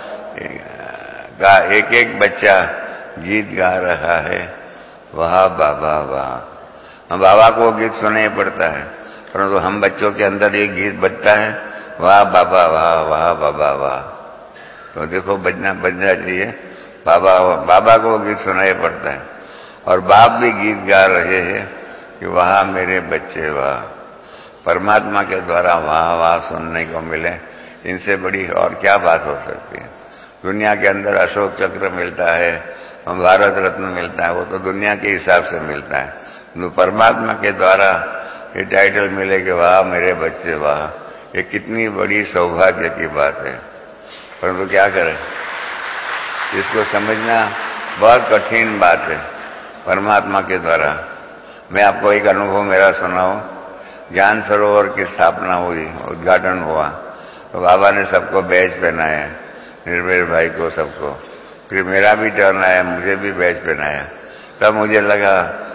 का एक एक बच्चा गीत गा रहा है, वाह बाबा वाह। हम बाबा को गीत सुनाई पड़ता है, परंतु हम बच्चों के अंदर ये गीत बजता है, वाह बाबा वाह, वाह बाबा वाह। तो देखो बजना चाहिए, बाबा को गीत सुनाई पड़ता है। और बाप भी गीत गा रहे हैं कि वाह मेरे बच्चे वाह। परमात्मा के द्वारा वाह वाह सुनने को मिले, इनसे बड़ी और क्या बात हो सकती है। दुनिया के अंदर अशोक चक्र मिलता है, भारत रत्न मिलता है, वो तो दुनिया के हिसाब से मिलता है। तो परमात्मा के द्वारा ये टाइटल मिले कि वाह मेरे बच्चे वाह, ये कितनी बड़ी सौभाग्य की बात है। परंतु क्या करें, इसको समझना बहुत कठिन बात है। परमात्मा के द्वारा मैं आपको एक अनुभव मेरा सुनाऊं। ज्ञान सरोवर की स्थापना हुई, उद्घाटन हुआ, तो बाबा ने सबको बैज पहनाया, निर्भय भाई को, सबको। फिर मेरा भी टर्न आया, मुझे भी बैज पहनाया। तब मुझे लगा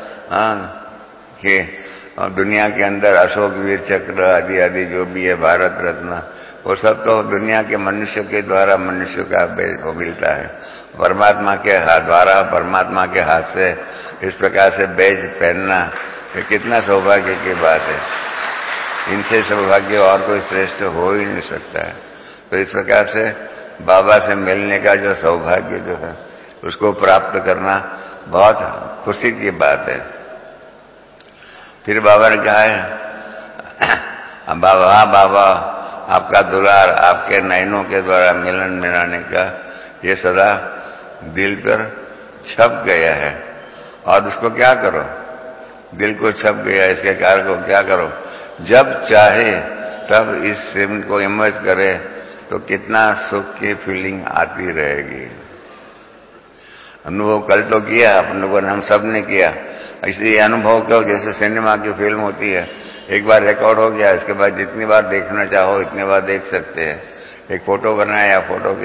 कि दुनिया के अंदर अशोक वीर चक्र आदि आदि जो भी है, भारत रत्न, वो सब तो दुनिया के मनुष्य के द्वारा मनुष्य का वो मिलता है। परमात्मा के द्वारा, परमात्मा के हाथ से इस प्रकार से बैज पहनना, ये कितना सौभाग्य की बात है। इनसे सौभाग्य और कोई श्रेष्ठ हो ही नहीं सकता है। तो इस प्रकार से बाबा से मिलने का जो सौभाग्य जो है, उसको प्राप्त करना बहुत खुशी की बात है। फिर बाबा ने कहा है, बाबा आपका दुलार, आपके नयनों के द्वारा मिलन मिलाने का ये सदा दिल पर छप गया है। और उसको क्या करो, दिल को छप गया, इसके कार्य को क्या करो, जब चाहे तब इस सिम को इमर्ज करे तो कितना सुख की फीलिंग आती रहेगी। अनुभव कल तो किया अपन लोगों ने, हम सब ने किया। इसलिए अनुभव क्यों, जैसे सिनेमा की फिल्म होती है, एक बार रिकॉर्ड हो गया, इसके बाद जितनी बार देखना चाहो इतनी बार देख सकते हैं। एक फोटो बनाया, फोटो के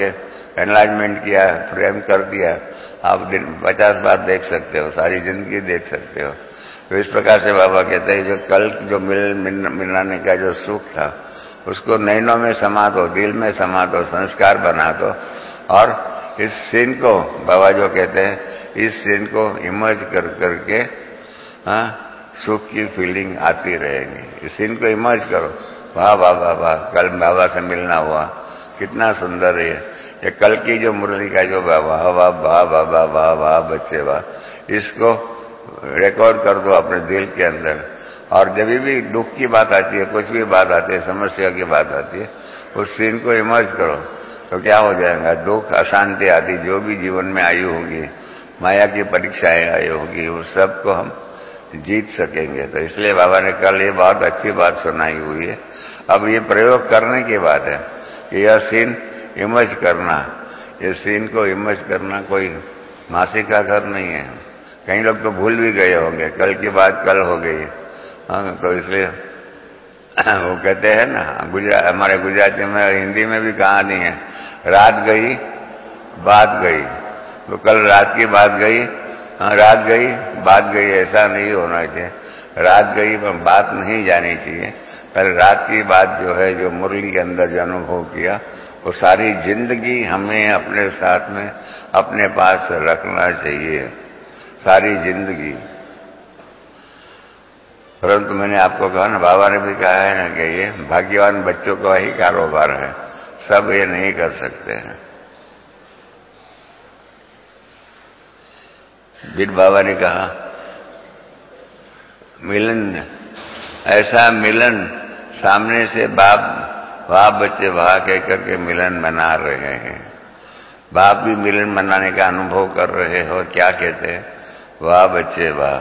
एनलार्जमेंट किया, फ्रेम कर दिया, आप 50 बार देख सकते हो, सारी जिंदगी देख सकते हो। तो इस प्रकार से बाबा कहते हैं जो कल जो मिलाने का जो सुख था उसको नैनों में समा दो, दिल में समा दो, संस्कार बना दो, और इस सीन को बाबा जो कहते हैं इस सीन को इमर्ज कर करके सुख की फीलिंग आती रहेगी। इस सीन को इमर्ज करो, वाह वाह वाह वाह, कल बाबा से मिलना हुआ, कितना सुंदर है ये कल की जो मुरली का जो वाह वाह वाह वाह वाह वाह वाह वाह बच्चे वाह, इसको रिकॉर्ड कर दो अपने दिल के अंदर। और जब भी दुख की बात आती है, कुछ भी बात आती है, समस्या की बात आती है, उस सीन को इमर्ज करो तो क्या हो जाएगा, दुख अशांति आदि जो भी जीवन में आई होंगी, माया की परीक्षाएं आई होंगी, उस सब को हम जीत सकेंगे। तो इसलिए बाबा ने कल ये बहुत अच्छी बात सुनाई हुई है। अब ये प्रयोग करने की बात है कि यह सीन इमर्ज करना, ये सीन को इमर्ज करना कोई मासी का घर नहीं है। कई लोग तो भूल भी गए होंगे, कल की बात कल हो गई। हाँ, तो इसलिए वो कहते हैं ना, हमारे गुजराती में, हिंदी में भी कहानी है, रात गई बात गई। तो कल रात की बात गई, रात गई बात गई, ऐसा नहीं होना चाहिए। रात गई पर बात नहीं जानी चाहिए। कल रात की बात जो है, जो मुरली के अंदर जो अनुभव किया, वो सारी जिंदगी हमें अपने साथ में अपने पास रखना चाहिए, सारी जिंदगी। परंतु मैंने आपको कहा ना, बाबा ने भी कहा है ना कि ये भाग्यवान बच्चों का ही कारोबार है, सब ये नहीं कर सकते हैं। बिट बाबा ने कहा मिलन, ऐसा मिलन सामने से बाप वाह बच्चे वाह कह करके मिलन मना रहे हैं। बाप भी मिलन मनाने का अनुभव कर रहे हैं और क्या कहते हैं, वाह बच्चे वाह।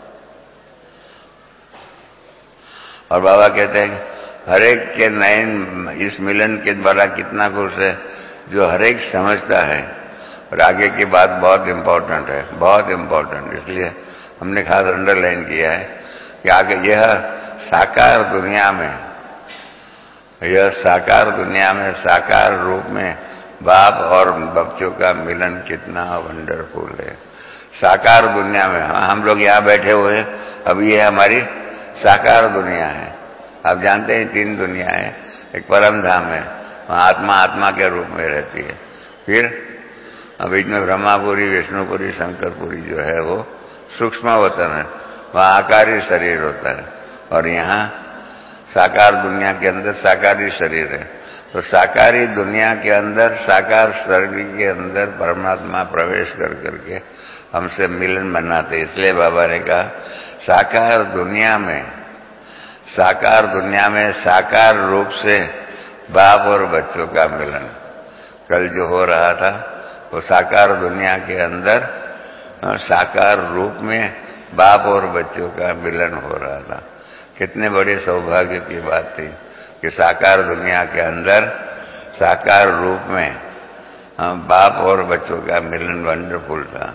और बाबा कहते हैं हर एक के नयन इस मिलन के द्वारा कितना खुश है, जो हर एक समझता है। और आगे की बात बहुत इंपॉर्टेंट है, बहुत इंपॉर्टेंट, इसलिए हमने खास अंडरलाइन किया है कि आगे यह साकार दुनिया में, यह साकार दुनिया में, साकार रूप में बाप और बच्चों का मिलन कितना वंडरफुल है। साकार दुनिया में हम लोग यहाँ बैठे हुए हैं, अभी ये हमारी साकार दुनिया है। आप जानते हैं 3 दुनियाएं, एक परम धाम है, वहाँ आत्मा आत्मा के रूप में रहती है। फिर बीच में ब्रह्मापुरी, विष्णुपुरी, शंकरपुरी जो है वो सूक्ष्म वतन है, वहाँ आकारी शरीर होता है। और यहाँ साकार दुनिया के अंदर साकारी शरीर है। तो साकारी दुनिया के अंदर, साकार शरीर के अंदर परमात्मा प्रवेश कर करके हमसे मिलन बनाते। इसलिए बाबा ने कहा साकार दुनिया में, साकार दुनिया में साकार रूप से बाप और बच्चों का मिलन कल जो हो रहा था, वो साकार दुनिया के अंदर साकार रूप में बाप और बच्चों का मिलन हो रहा था। कितने बड़े सौभाग्य की बात थी कि साकार दुनिया के अंदर साकार रूप में बाप और बच्चों का मिलन वंडरफुल था।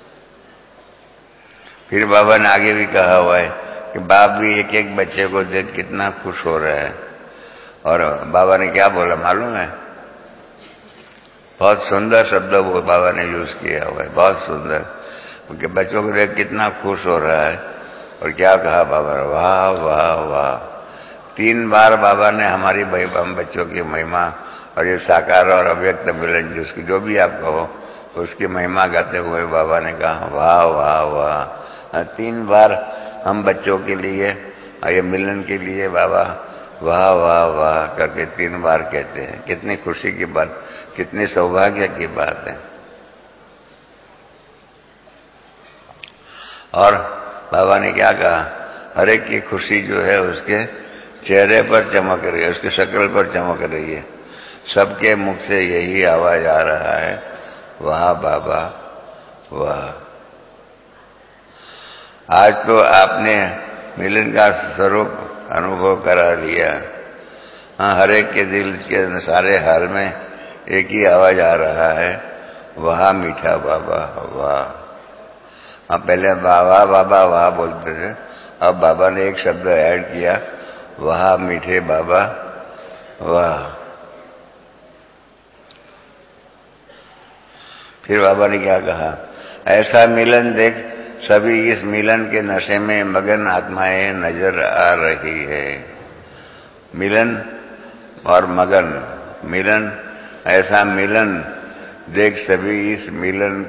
फिर बाबा ने आगे भी कहा हुआ है कि बाप भी एक एक बच्चे को देख कितना खुश हो रहा है। और बाबा ने क्या बोला मालूम है, बहुत सुंदर शब्द वो बाबा ने यूज किया हुआ है, बहुत सुंदर, क्योंकि बच्चों को देख कितना खुश हो रहा है। और क्या कहा बाबा ने, वाह वाह वाह। 3 बार बाबा ने हमारी हम बच्चों की महिमा और ये साकार और अव्यक्त मिलन जिसकी जो भी आप कहो उसकी महिमा गाते हुए बाबा ने कहा वाह वाह वाह। 3 बार हम बच्चों के लिए ये मिलन के लिए बाबा वाह वाह वाह करके 3 बार कहते हैं। कितनी खुशी की बात, कितनी सौभाग्य की बात है। और बाबा ने क्या कहा, हर एक की खुशी जो है उसके चेहरे पर चमक रही है, उसकी शक्ल पर चमक रही है। सबके मुख से यही आवाज आ रहा है, वाह बाबा वाह। आज तो आपने मिलन का स्वरूप अनुभव करा दिया। हाँ, हर एक के दिल के सारे हाल में एक ही आवाज आ रहा है, वाह मीठा बाबा वाह। हाँ, पहले बाबा बाबा वाह बोलते थे, अब बाबा ने एक शब्द ऐड किया, वाह मीठे बाबा वाह। फिर बाबा ने क्या कहा, ऐसा मिलन देख सभी इस मिलन के नशे में मगन आत्माएं नजर आ रही है। मिलन और मगन, मिलन, ऐसा मिलन देख सभी इस मिलन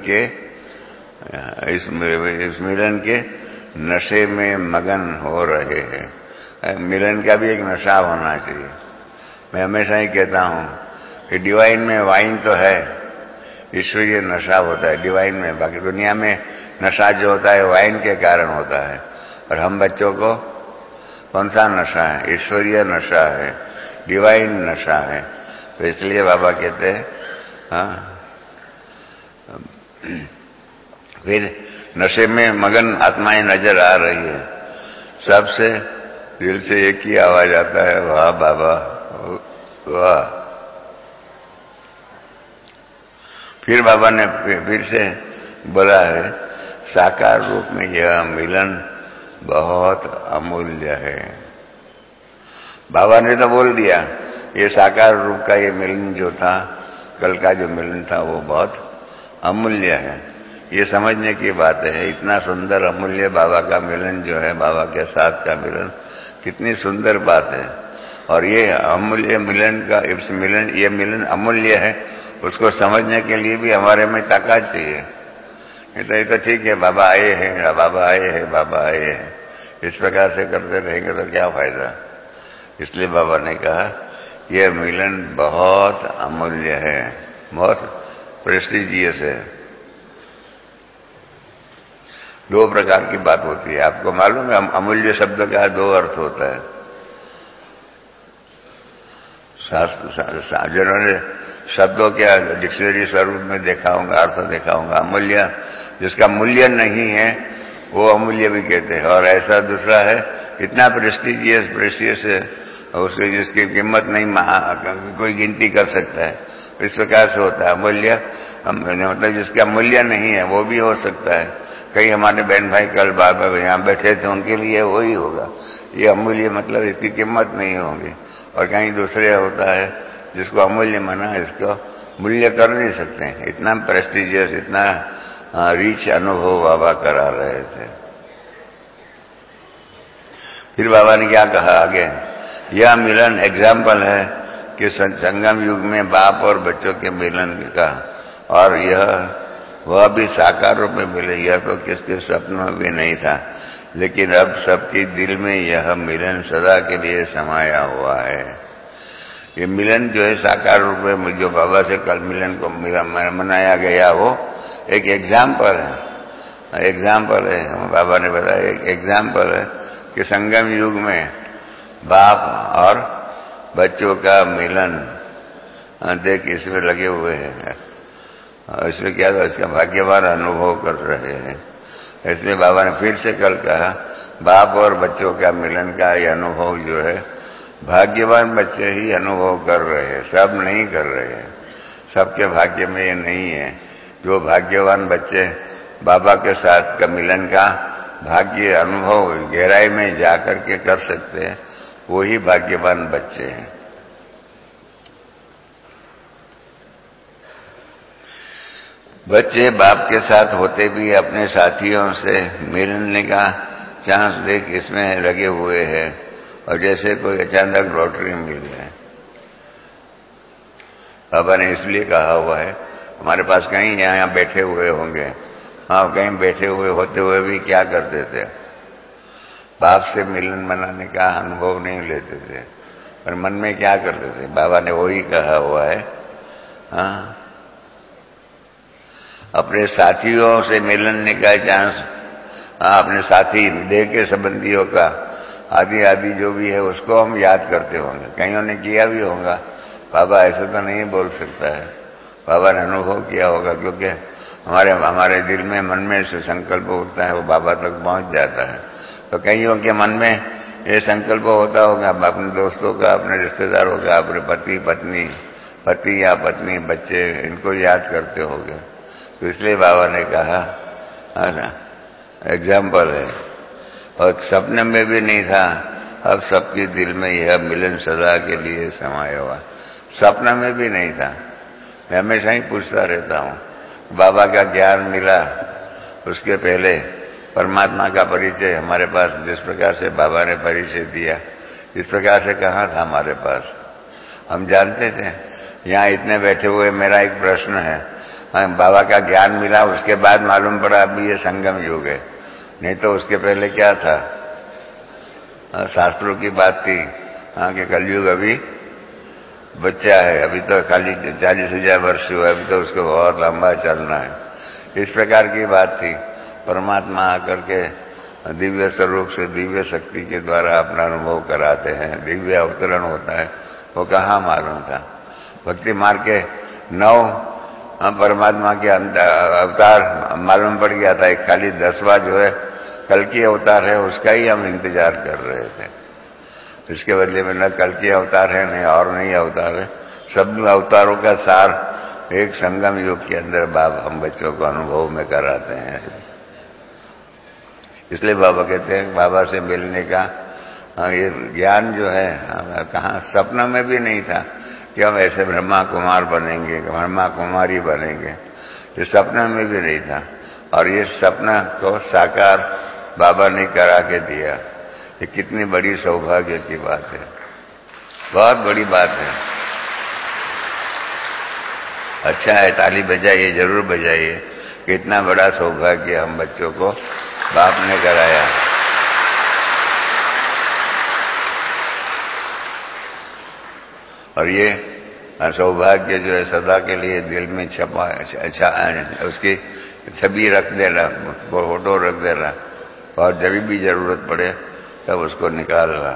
के नशे में मगन हो रहे हैं। मिलन का भी एक नशा होना चाहिए। मैं हमेशा ही कहता हूं कि डिवाइन में वाइन तो है, ईश्वरीय नशा होता है डिवाइन में, बाकी दुनिया में नशा जो होता है वाइन के कारण होता है। और हम बच्चों को कौन सा नशा है? ईश्वरीय नशा है, डिवाइन नशा है। तो इसलिए बाबा कहते हैं, हाँ, फिर नशे में मगन आत्माएं नजर आ रही है। सबसे दिल से एक ही आवाज आता है, वाह बाबा वाह। फिर बाबा ने फिर से बोला है, साकार रूप में यह मिलन बहुत अमूल्य है। बाबा ने तो बोल दिया, ये साकार रूप का ये मिलन जो था, कल का जो मिलन था, वो बहुत अमूल्य है। ये समझने की बात है। इतना सुंदर अमूल्य बाबा का मिलन जो है, बाबा के साथ का मिलन, कितनी सुंदर बात है। और ये अमूल्य मिलन का, ये मिलन अमूल्य है, उसको समझने के लिए भी हमारे में ताकत चाहिए। ये तो ठीक है, बाबा आए हैं, बाबा आए हैं, बाबा आए हैं, इस प्रकार से करते रहेंगे तो क्या फायदा। इसलिए बाबा ने कहा, यह मिलन बहुत अमूल्य है, बहुत प्रेस्टिजियस है। दो प्रकार की बात होती है, आपको मालूम है? अमूल्य शब्द का दो अर्थ होता है। जिन्होंने शब्दों के डिक्शनरी स्वरूप में देखा होगा, अर्थ देखा होगा, अमूल्य, जिसका मूल्य नहीं है वो अमूल्य भी कहते हैं। और ऐसा दूसरा है, इतना प्रेस्टिजियस, प्रेशियस है, उसकी जिसकी कीमत नहीं कोई गिनती कर सकता है। इस प्रकार से होता है अमूल्य, मतलब जिसका मूल्य नहीं है, वो भी हो सकता है। कई हमारे बहन भाई कल बाबा यहाँ बैठे थे, उनके लिए वही होगा, ये अमूल्य, मतलब इसकी कीमत नहीं होगी। और कहीं दूसरे होता है जिसको अमूल्य माना, इसको मूल्य कर नहीं सकते। इतना प्रेस्टिजियस, इतना रिच अनुभव बाबा करा रहे थे। फिर बाबा ने क्या कहा आगे, यह मिलन एग्जाम्पल है कि संगम युग में बाप और बच्चों के मिलन का, और यह वह भी साकार रूप में मिले। यह तो किसके सपनों में भी नहीं था, लेकिन अब सबके दिल में यह मिलन सदा के लिए समाया हुआ है। ये मिलन जो है साकार रूप में, जो बाबा से कल मिलन को मनाया गया, वो एक एग्जाम्पल है, एग्जाम्पल है। बाबा ने बताया एक एग्जाम्पल है कि संगम युग में बाप और बच्चों का मिलन देख इसमें लगे हुए हैं। और इसमें क्या था, इसका भाग्यवान अनुभव कर रहे हैं। इसलिए बाबा ने फिर से कल कहा, बाप और बच्चों का मिलन का ये अनुभव जो है, भाग्यवान बच्चे ही अनुभव कर रहे हैं, सब नहीं कर रहे हैं। सबके भाग्य में ये नहीं है। जो भाग्यवान बच्चे बाबा के साथ का मिलन का भाग्य अनुभव गहराई में जाकर के कर सकते हैं, वो ही भाग्यवान बच्चे हैं। बच्चे बाप के साथ होते भी अपने साथियों से मिलने का चांस देख इसमें लगे हुए हैं, और जैसे कोई अचानक लॉटरी मिल जाए। बाबा ने इसलिए कहा हुआ है, हमारे पास कहीं यहाँ बैठे हुए होंगे, हाँ, कहीं बैठे हुए होते हुए भी क्या करते थे, बाप से मिलन मनाने का अनुभव नहीं लेते थे, और मन में क्या करते थे। बाबा ने वही कहा हुआ है, हाँ, अपने साथियों से मिलने का चांस, अपने साथी देह के संबंधियों का आदि आदि जो भी है उसको हम याद करते होंगे, कईयों ने किया भी होगा। बाबा ऐसा तो नहीं बोल सकता है, बाबा ने अनुभव किया होगा, क्योंकि हमारे दिल में, मन में से संकल्प उठता है, वो बाबा तक पहुंच जाता है। तो कईयों के मन में ये संकल्प होता होगा, अपने दोस्तों का, अपने रिश्तेदारों का, अपने पति या पत्नी, बच्चे, इनको याद करते होंगे। तो इसलिए बाबा ने कहा, एग्जाम्पल है, और सपने में भी नहीं था, अब सबके दिल में यह मिलन सदा के लिए समाया हुआ। सपना में भी नहीं था। मैं हमेशा ही पूछता रहता हूँ, बाबा का ज्ञान मिला उसके पहले परमात्मा का परिचय हमारे पास जिस प्रकार से बाबा ने परिचय दिया, इस प्रकार से कहाँ था हमारे पास। हम जानते थे। यहाँ इतने बैठे हुए मेरा एक प्रश्न है, बाबा का ज्ञान मिला उसके बाद मालूम पड़ा अभी ये संगम युग है, नहीं तो उसके पहले क्या था। शास्त्रों की बात थी कि कलयुग अभी बच्चा है, अभी तो खाली 40,000 वर्ष हुआ, अभी तो उसको बहुत लंबा चलना है, इस प्रकार की बात थी। परमात्मा आकर के दिव्य स्वरूप से दिव्य शक्ति के द्वारा अपना अनुभव कराते हैं, दिव्य अवतरण होता है, वो कहाँ मालूम था। भक्ति मार्ग के 9 परमात्मा के अवतार मालूम पड़ गया था, एक खाली 10वां जो है कल की अवतार है, उसका ही हम इंतजार कर रहे थे। इसके बदले में न कल की अवतार है न और नहीं अवतार है, सब अवतारों का सार एक संगम युग के अंदर बाबा हम बच्चों को अनुभव में कराते हैं। इसलिए बाबा कहते हैं बाबा से मिलने का ये ज्ञान जो है कहाँ सपना में भी नहीं था कि हम ऐसे ब्रह्मा कुमार बनेंगे, ब्रह्मा कुमारी बनेंगे, ये सपना में भी नहीं था। और ये सपना को साकार बाबा ने करा के दिया, ये कितनी बड़ी सौभाग्य की बात है, बहुत बड़ी बात है। अच्छा है, ताली बजाइए, जरूर बजाइए। कितना बड़ा सौभाग्य हम बच्चों को बाप ने कराया। और ये सौभाग्य जो है सदा के लिए दिल में छपा, उसकी छवि रख देना, फोटो रख देना, और जब भी जरूरत पड़े तब उसको निकालना।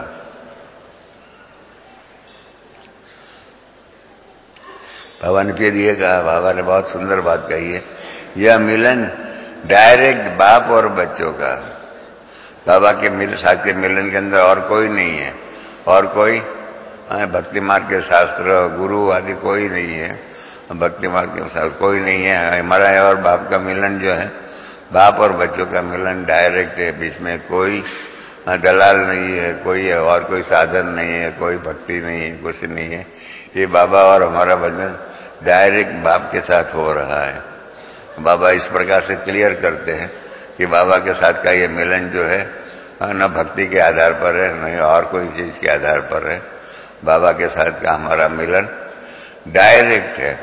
बाबा ने फिर ये कहा, बाबा ने बहुत सुंदर बात कही है, यह मिलन डायरेक्ट बाप और बच्चों का, बाबा के साथ के मिलन के अंदर और कोई नहीं है, और कोई भक्ति मार्ग के शास्त्र गुरु आदि कोई नहीं है, भक्ति मार्ग के शास्त्र कोई नहीं है। हमारा और बाप का मिलन जो है, बाप और बच्चों का मिलन डायरेक्ट है, बीच में कोई दलाल नहीं है, कोई और कोई साधन नहीं है, कोई भक्ति नहीं है, कुछ नहीं है। ये बाबा और हमारा भजन डायरेक्ट बाप के साथ हो रहा है। बाबा इस प्रकार से क्लियर करते हैं कि बाबा के साथ का ये मिलन जो है न भक्ति के आधार पर है, न और कोई चीज के आधार पर है। बाबा के साथ का हमारा मिलन डायरेक्ट है।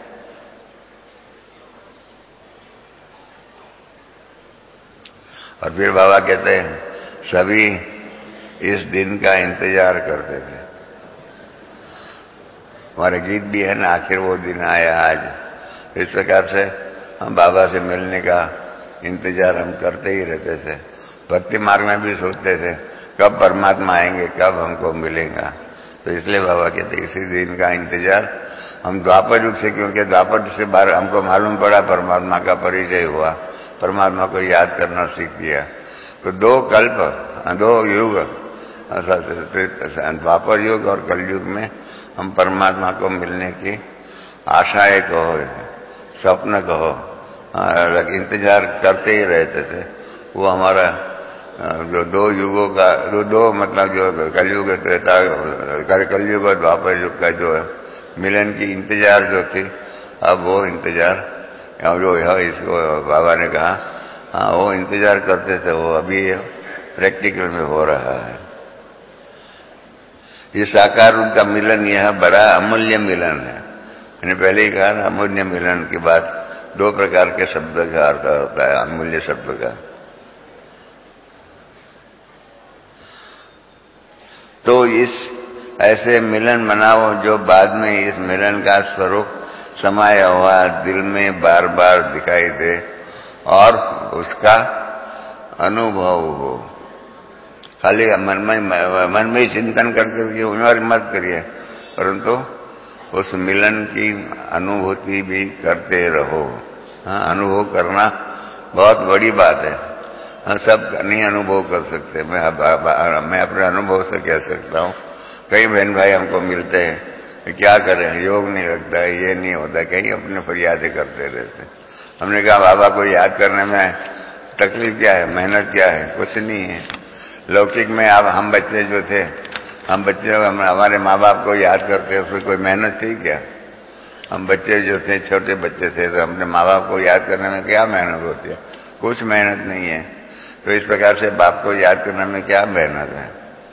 और फिर बाबा कहते हैं सभी इस दिन का इंतजार करते थे। हमारे गीत भी है ना, आखिर वो दिन आया आज। इस प्रकार से हम बाबा से मिलने का इंतजार हम करते ही रहते थे। भक्ति मार्ग में भी सोचते थे कब परमात्मा आएंगे, कब हमको मिलेगा। तो इसलिए बाबा कहते इसी दिन का इंतजार हम द्वापर युग से, क्योंकि द्वापर युग से बाहर हमको मालूम पड़ा परमात्मा का परिचय हुआ, परमात्मा को याद करना सीख दिया। तो 2 कल्प 2 युग, द्वापर युग और कलयुग में हम परमात्मा को मिलने की आशाएं कहो, स्वप्न कहो, इंतजार करते ही रहते थे। वो हमारा जो 2 युगों का दो मतलब जो कलयुग त्रेता, कलयुग और द्वापर युग का जो मिलन की इंतजार जो थी, अब वो इंतजार जो है, इसको बाबा ने कहा हाँ वो इंतजार करते थे, वो अभी प्रैक्टिकल में हो रहा है। ये साकार रूप का मिलन यह बड़ा अमूल्य मिलन है। मैंने पहले ही कहा ना, अमूल्य मिलन की बात 2 प्रकार के शब्द का अर्थ होता है अमूल्य शब्द का। तो इस ऐसे मिलन बनाओ जो बाद में इस मिलन का स्वरूप समाया हुआ दिल में बार बार दिखाई दे और उसका अनुभव हो। खाली मन में ही चिंतन करके उन्हें मत करिए, परंतु उस मिलन की अनुभूति भी करते रहो। हाँ, अनुभव करना बहुत बड़ी बात है। हाँ, सब नहीं अनुभव कर सकते। मैं अपने अनुभव से कह सकता हूँ, कई बहन भाई हमको मिलते हैं, क्या करें, योग नहीं लगता है, ये नहीं होता, कहीं अपने फरियादें करते रहते। हमने कहा बाबा को याद करने में तकलीफ क्या है, मेहनत क्या है, कुछ नहीं है। लौकिक में अब हम बच्चे जो थे, हम बच्चे हमारे माँ बाप को याद करते, उसमें कोई मेहनत थी क्या? हम बच्चे जो थे, छोटे बच्चे थे, तो अपने माँ बाप को याद करने में क्या मेहनत होती है? कुछ मेहनत नहीं है। तो इस प्रकार से बाप को याद करने में क्या मेहनत है?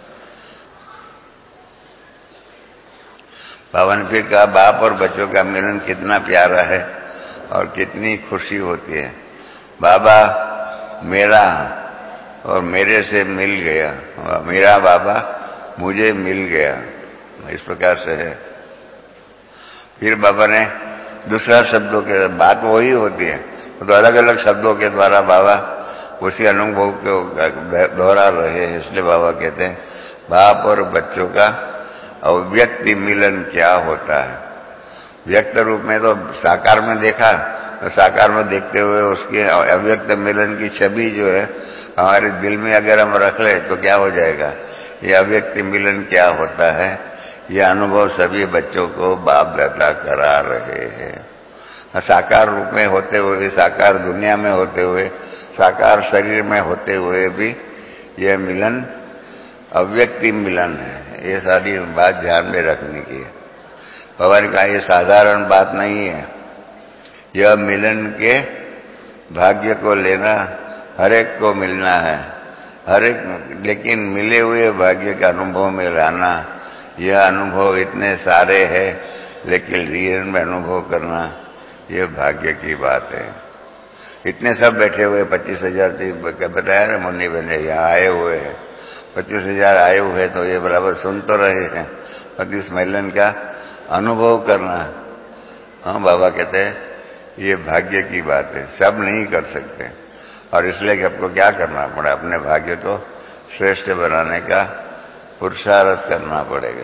बाबा ने फिर कहा, बाप और बच्चों का मिलन कितना प्यारा है और कितनी खुशी होती है। बाबा मेरा और मेरे से मिल गया, मेरा बाबा मुझे मिल गया, इस प्रकार से है। फिर बाबा ने दूसरा शब्दों के, बात वही होती है तो अलग अलग शब्दों के द्वारा बाबा उसी अनुभव को दोहरा रहे हैं। इसलिए बाबा कहते हैं, बाप और बच्चों का अव्यक्ति मिलन क्या होता है। व्यक्त रूप में तो साकार में देखा, तो साकार में देखते हुए उसके अव्यक्त मिलन की छवि जो है हमारे दिल में अगर हम रख ले तो क्या हो जाएगा? ये अव्यक्त मिलन क्या होता है, ये अनुभव सभी बच्चों को बाप दादा करा रहे हैं। साकार रूप में होते हुए, साकार दुनिया में होते हुए, साकार शरीर में होते हुए भी यह मिलन अव्यक्ति मिलन है। ये सारी बात ध्यान में रखने की है। बाबा ने कहा, ये साधारण बात नहीं है। यह मिलन के भाग्य को लेना, हर एक को मिलना है, हर एक, लेकिन मिले हुए भाग्य का अनुभव में लाना, यह अनुभव इतने सारे हैं, लेकिन रियल में अनुभव करना यह भाग्य की बात है। इतने सब बैठे हुए 25,000 बताया ना मुन्नी बने, यहाँ आए हुए हैं 25,000 आए हुए, तो ये बराबर सुन तो रहे हैं, पर इस मिलन का अनुभव करना, हाँ बाबा कहते हैं ये भाग्य की बात है, सब नहीं कर सकते। और इसलिए कि आपको क्या करना पड़ा, अपने भाग्य को श्रेष्ठ बनाने का पुरुषार्थ करना पड़ेगा।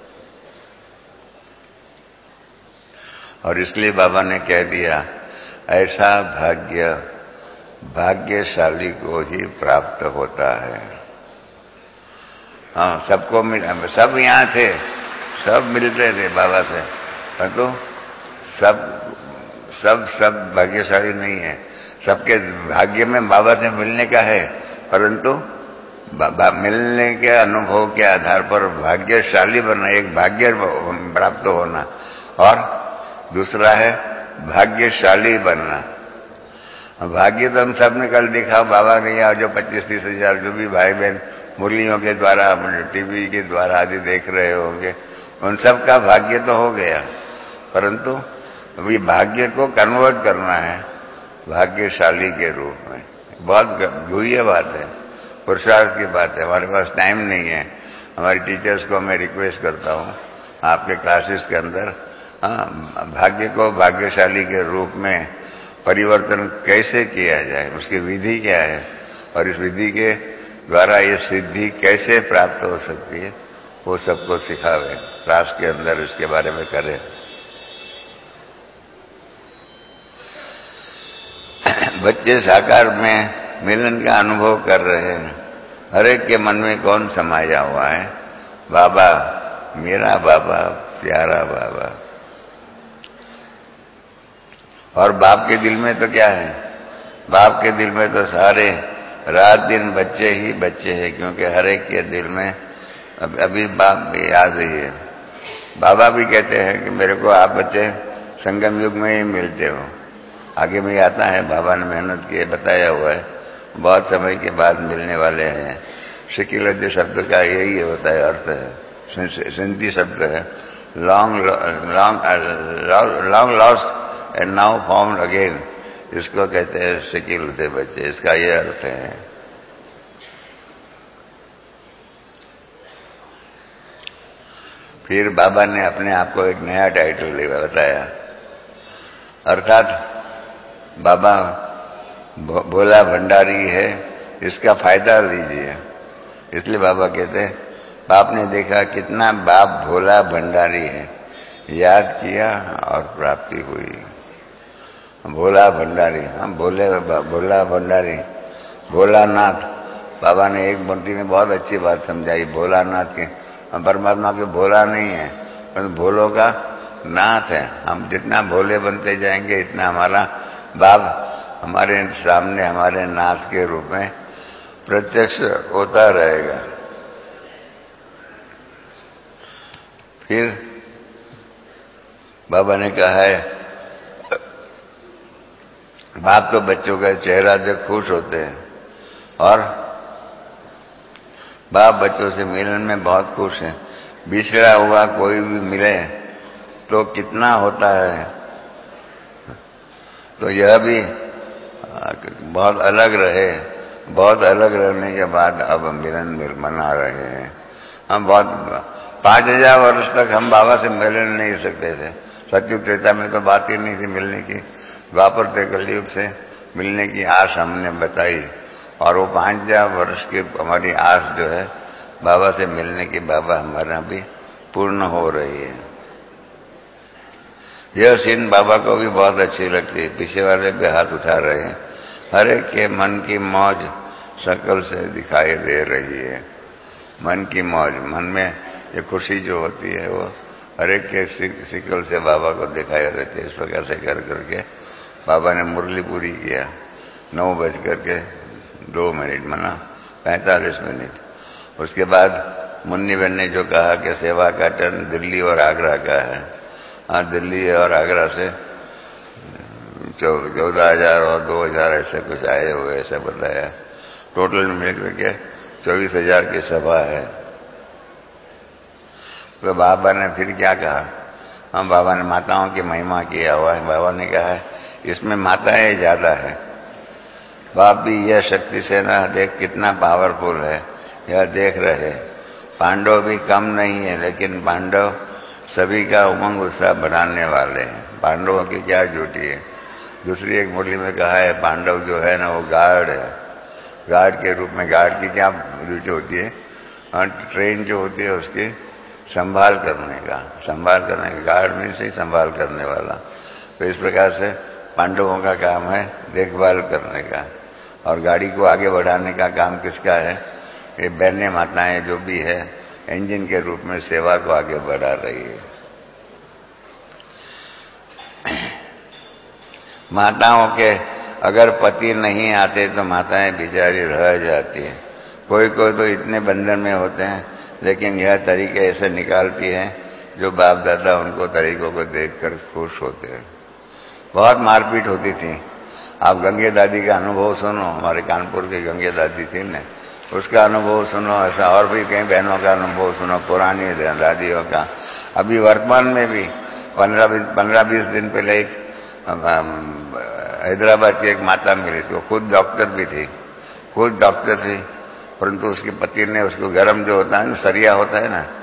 और इसलिए बाबा ने कह दिया, ऐसा भाग्य भाग्यशाली को ही प्राप्त होता है। हाँ, सबको मिला, सब यहाँ थे, सब मिलते थे बाबा से, परंतु सब भाग्यशाली नहीं है। सबके भाग्य में बाबा से मिलने का है, परंतु मिलने के अनुभव के आधार पर भाग्यशाली बनना, एक भाग्य प्राप्त होना, और दूसरा है भाग्यशाली बनना। भाग्य तो हम सब ने कल देखा, बाबा ने यहाँ जो 25-30 हजार जो भी भाई बहन मुरलियों के द्वारा, टीवी के द्वारा आदि देख रहे होंगे, उन सब का भाग्य तो हो गया, परंतु अभी भाग्य को कन्वर्ट करना है भाग्यशाली के रूप में। बहुत गुह्य बात है, पुरुषार्थ की बात है। हमारे पास टाइम नहीं है। हमारी टीचर्स को मैं रिक्वेस्ट करता हूँ, आपके क्लासेस के अंदर भाग्य को भाग्यशाली के रूप में परिवर्तन कैसे किया जाए, उसकी विधि क्या है, और इस विधि के द्वारा ये सिद्धि कैसे प्राप्त हो सकती है, वो सबको सिखावे, क्लास के अंदर इसके बारे में करें। बच्चे साकार में मिलन का अनुभव कर रहे हैं। हर एक के मन में कौन समाया हुआ है? बाबा, मेरा बाबा, प्यारा बाबा। और बाप के दिल में तो क्या है? बाप के दिल में तो सारे रात दिन बच्चे ही बच्चे हैं, क्योंकि हर एक के दिल में अभी बाप भी याद ही है। बाबा भी कहते हैं कि मेरे को आप बच्चे संगम युग में ही मिलते हो। आगे में आता है, बाबा ने मेहनत की बताया हुआ है, बहुत समय के बाद मिलने वाले हैं। शिकिलद्य शब्द का यही होता है, अर्थ है, सिंधी शब्द है, long lost and now found again, इसको कहते हैं शिकिलद्य बच्चे, इसका ये अर्थ है। फिर बाबा ने अपने आप को एक नया टाइटल बताया, अर्थात बाबा भोला भंडारी है, इसका फायदा लीजिए। इसलिए बाबा कहते हैं, बाप ने देखा कितना बाप भोला भंडारी है, याद किया और प्राप्ति हुई। भोला भंडारी, हम भोला भंडारी, भोलानाथ। बाबा ने एक पंक्ति में बहुत अच्छी बात समझाई, भोलानाथ के, हम परमात्मा के भोला नहीं है, परंतु भोलों का नाथ है। हम जितना भोले बनते जाएंगे, इतना हमारा बाप हमारे सामने हमारे नाथ के रूप में प्रत्यक्ष होता रहेगा। फिर बाबा ने कहा है, बाप तो बच्चों का चेहरा देख खुश होते हैं और बाप बच्चों से मिलन में बहुत खुश है। बिछड़ा हुआ कोई भी मिले तो कितना होता है। तो यह भी बहुत अलग रहे, बहुत अलग रहने के बाद अब हम मिलन मना रहे हैं। हम बहुत 5000 वर्ष तक हम बाबा से मिल नहीं सकते थे। सतयुग त्रेता में तो बात ही नहीं थी मिलने की। द्वापर से कलयुग से मिलने की आस हमने बताई और वो 5000 वर्ष की हमारी आस जो है बाबा से मिलने की, बाबा हमारा भी पूर्ण हो रही है। यह सीन बाबा को भी बहुत अच्छी लगती है। पीछे वाले भी हाथ उठा रहे हैं। हर एक के मन की मौज शकल से दिखाई दे रही है। मन की मौज, मन में ये खुशी जो होती है वो हर एक के शिकल से बाबा को दिखाई रहती है। इस प्रकार से कर करके बाबा ने मुरली पूरी किया। 9:02 माना 45 मिनट। उसके बाद मुन्नी बहन ने जो कहा कि सेवा का टर्न दिल्ली और आगरा का है। हाँ, दिल्ली और आगरा से 14,000 और 2,000 ऐसे कुछ आए हुए, ऐसा बताया। टोटल मिलकर के 24,000 की सभा है। तो बाबा ने फिर क्या कहा? हाँ, बाबा ने माताओं की महिमा किया हुआ है। बाबा ने कहा है इसमें माताएं ज्यादा है। बाप भी यह शक्ति से ना देख कितना पावरफुल है, यह देख रहे। पांडव भी कम नहीं है, लेकिन पांडव सभी का उमंग उत्साह बढ़ाने वाले हैं। पांडवों की क्या ड्यूटी है? दूसरी एक मुरली में कहा है पांडव जो है ना वो गार्ड है। गार्ड के रूप में, गार्ड की क्या ड्यूटी होती है? ट्रेन जो होती है उसकी संभाल करने का, संभाल करने का। गार्ड में से ही संभाल करने वाला। तो इस प्रकार से पांडवों का काम है देखभाल करने का, और गाड़ी को आगे बढ़ाने का काम किसका है? ये बहनें माताएं जो भी है इंजन के रूप में सेवा को आगे बढ़ा रही है। माताओं के अगर पति नहीं आते तो माताएं बेचारी रह जाती हैं। कोई कोई तो इतने बंधन में होते हैं, लेकिन यह तरीके ऐसे निकालती है जो बाप दादा उनको तरीकों को देखकर खुश होते हैं। बहुत मारपीट होती थी। आप गंगे दादी का अनुभव सुनो, हमारे कानपुर की गंगे दादी थी न, उसका अनुभव सुनो। ऐसा और भी कई बहनों का अनुभव सुनो, पुरानी दादियों का। अभी वर्तमान में भी 15-20 दिन पहले एक हैदराबाद की एक माता मिली थी। वो खुद डॉक्टर भी थी, खुद डॉक्टर थी, परंतु उसके पति ने उसको गरम जो होता है ना, सरिया होता है ना,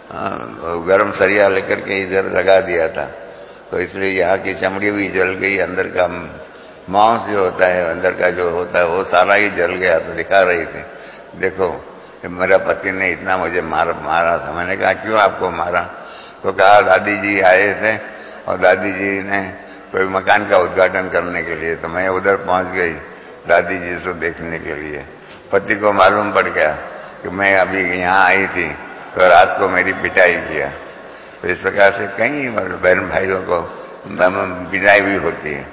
गरम सरिया लेकर के इधर लगा दिया था। तो इसलिए यहाँ की चमड़ी भी जल गई, अंदर का मांस जो होता है, अंदर का जो होता है वो सारा ही जल गया। तो दिखा रही थी, देखो मेरा पति ने इतना मुझे मारा था। मैंने कहा क्यों आपको मारा? तो कहा दादी जी आए थे और दादी जी ने कोई मकान का उद्घाटन करने के लिए, तो मैं उधर पहुंच गई दादी जी को देखने के लिए। पति को मालूम पड़ गया कि मैं अभी यहाँ आई थी, तो रात को मेरी पिटाई किया। तो इस प्रकार से कई बहन भाइयों को पिटाई भी होती है।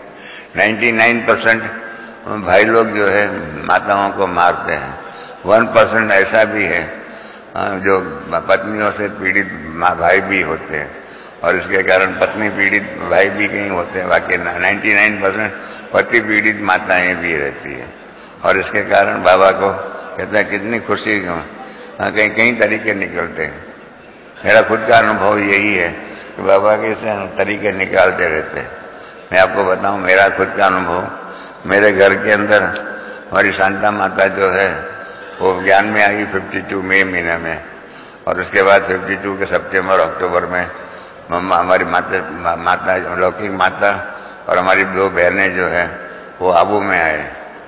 99% भाई लोग जो है माताओं को मारते हैं। 1% ऐसा भी है जो पत्नियों से पीड़ित भाई भी होते हैं, और इसके कारण पत्नी पीड़ित भाई भी कहीं होते हैं। बाकी 99% पति पीड़ित माताएं भी रहती है। और इसके कारण बाबा को कहते हैं कितनी खुशी हो, कहीं कई तरीके निकलते हैं। मेरा खुद का अनुभव यही है कि बाबा के तरीके निकालते रहते हैं। मैं आपको बताऊं मेरा खुद का अनुभव, मेरे घर के अंदर हमारी शांता माता जो है वो ज्ञान में आई 52 मई महीने में, और उसके बाद 52 के सितंबर अक्टूबर में हमारी माता लौकिक माता और हमारी 2 बहनें जो है वो आबू में आए।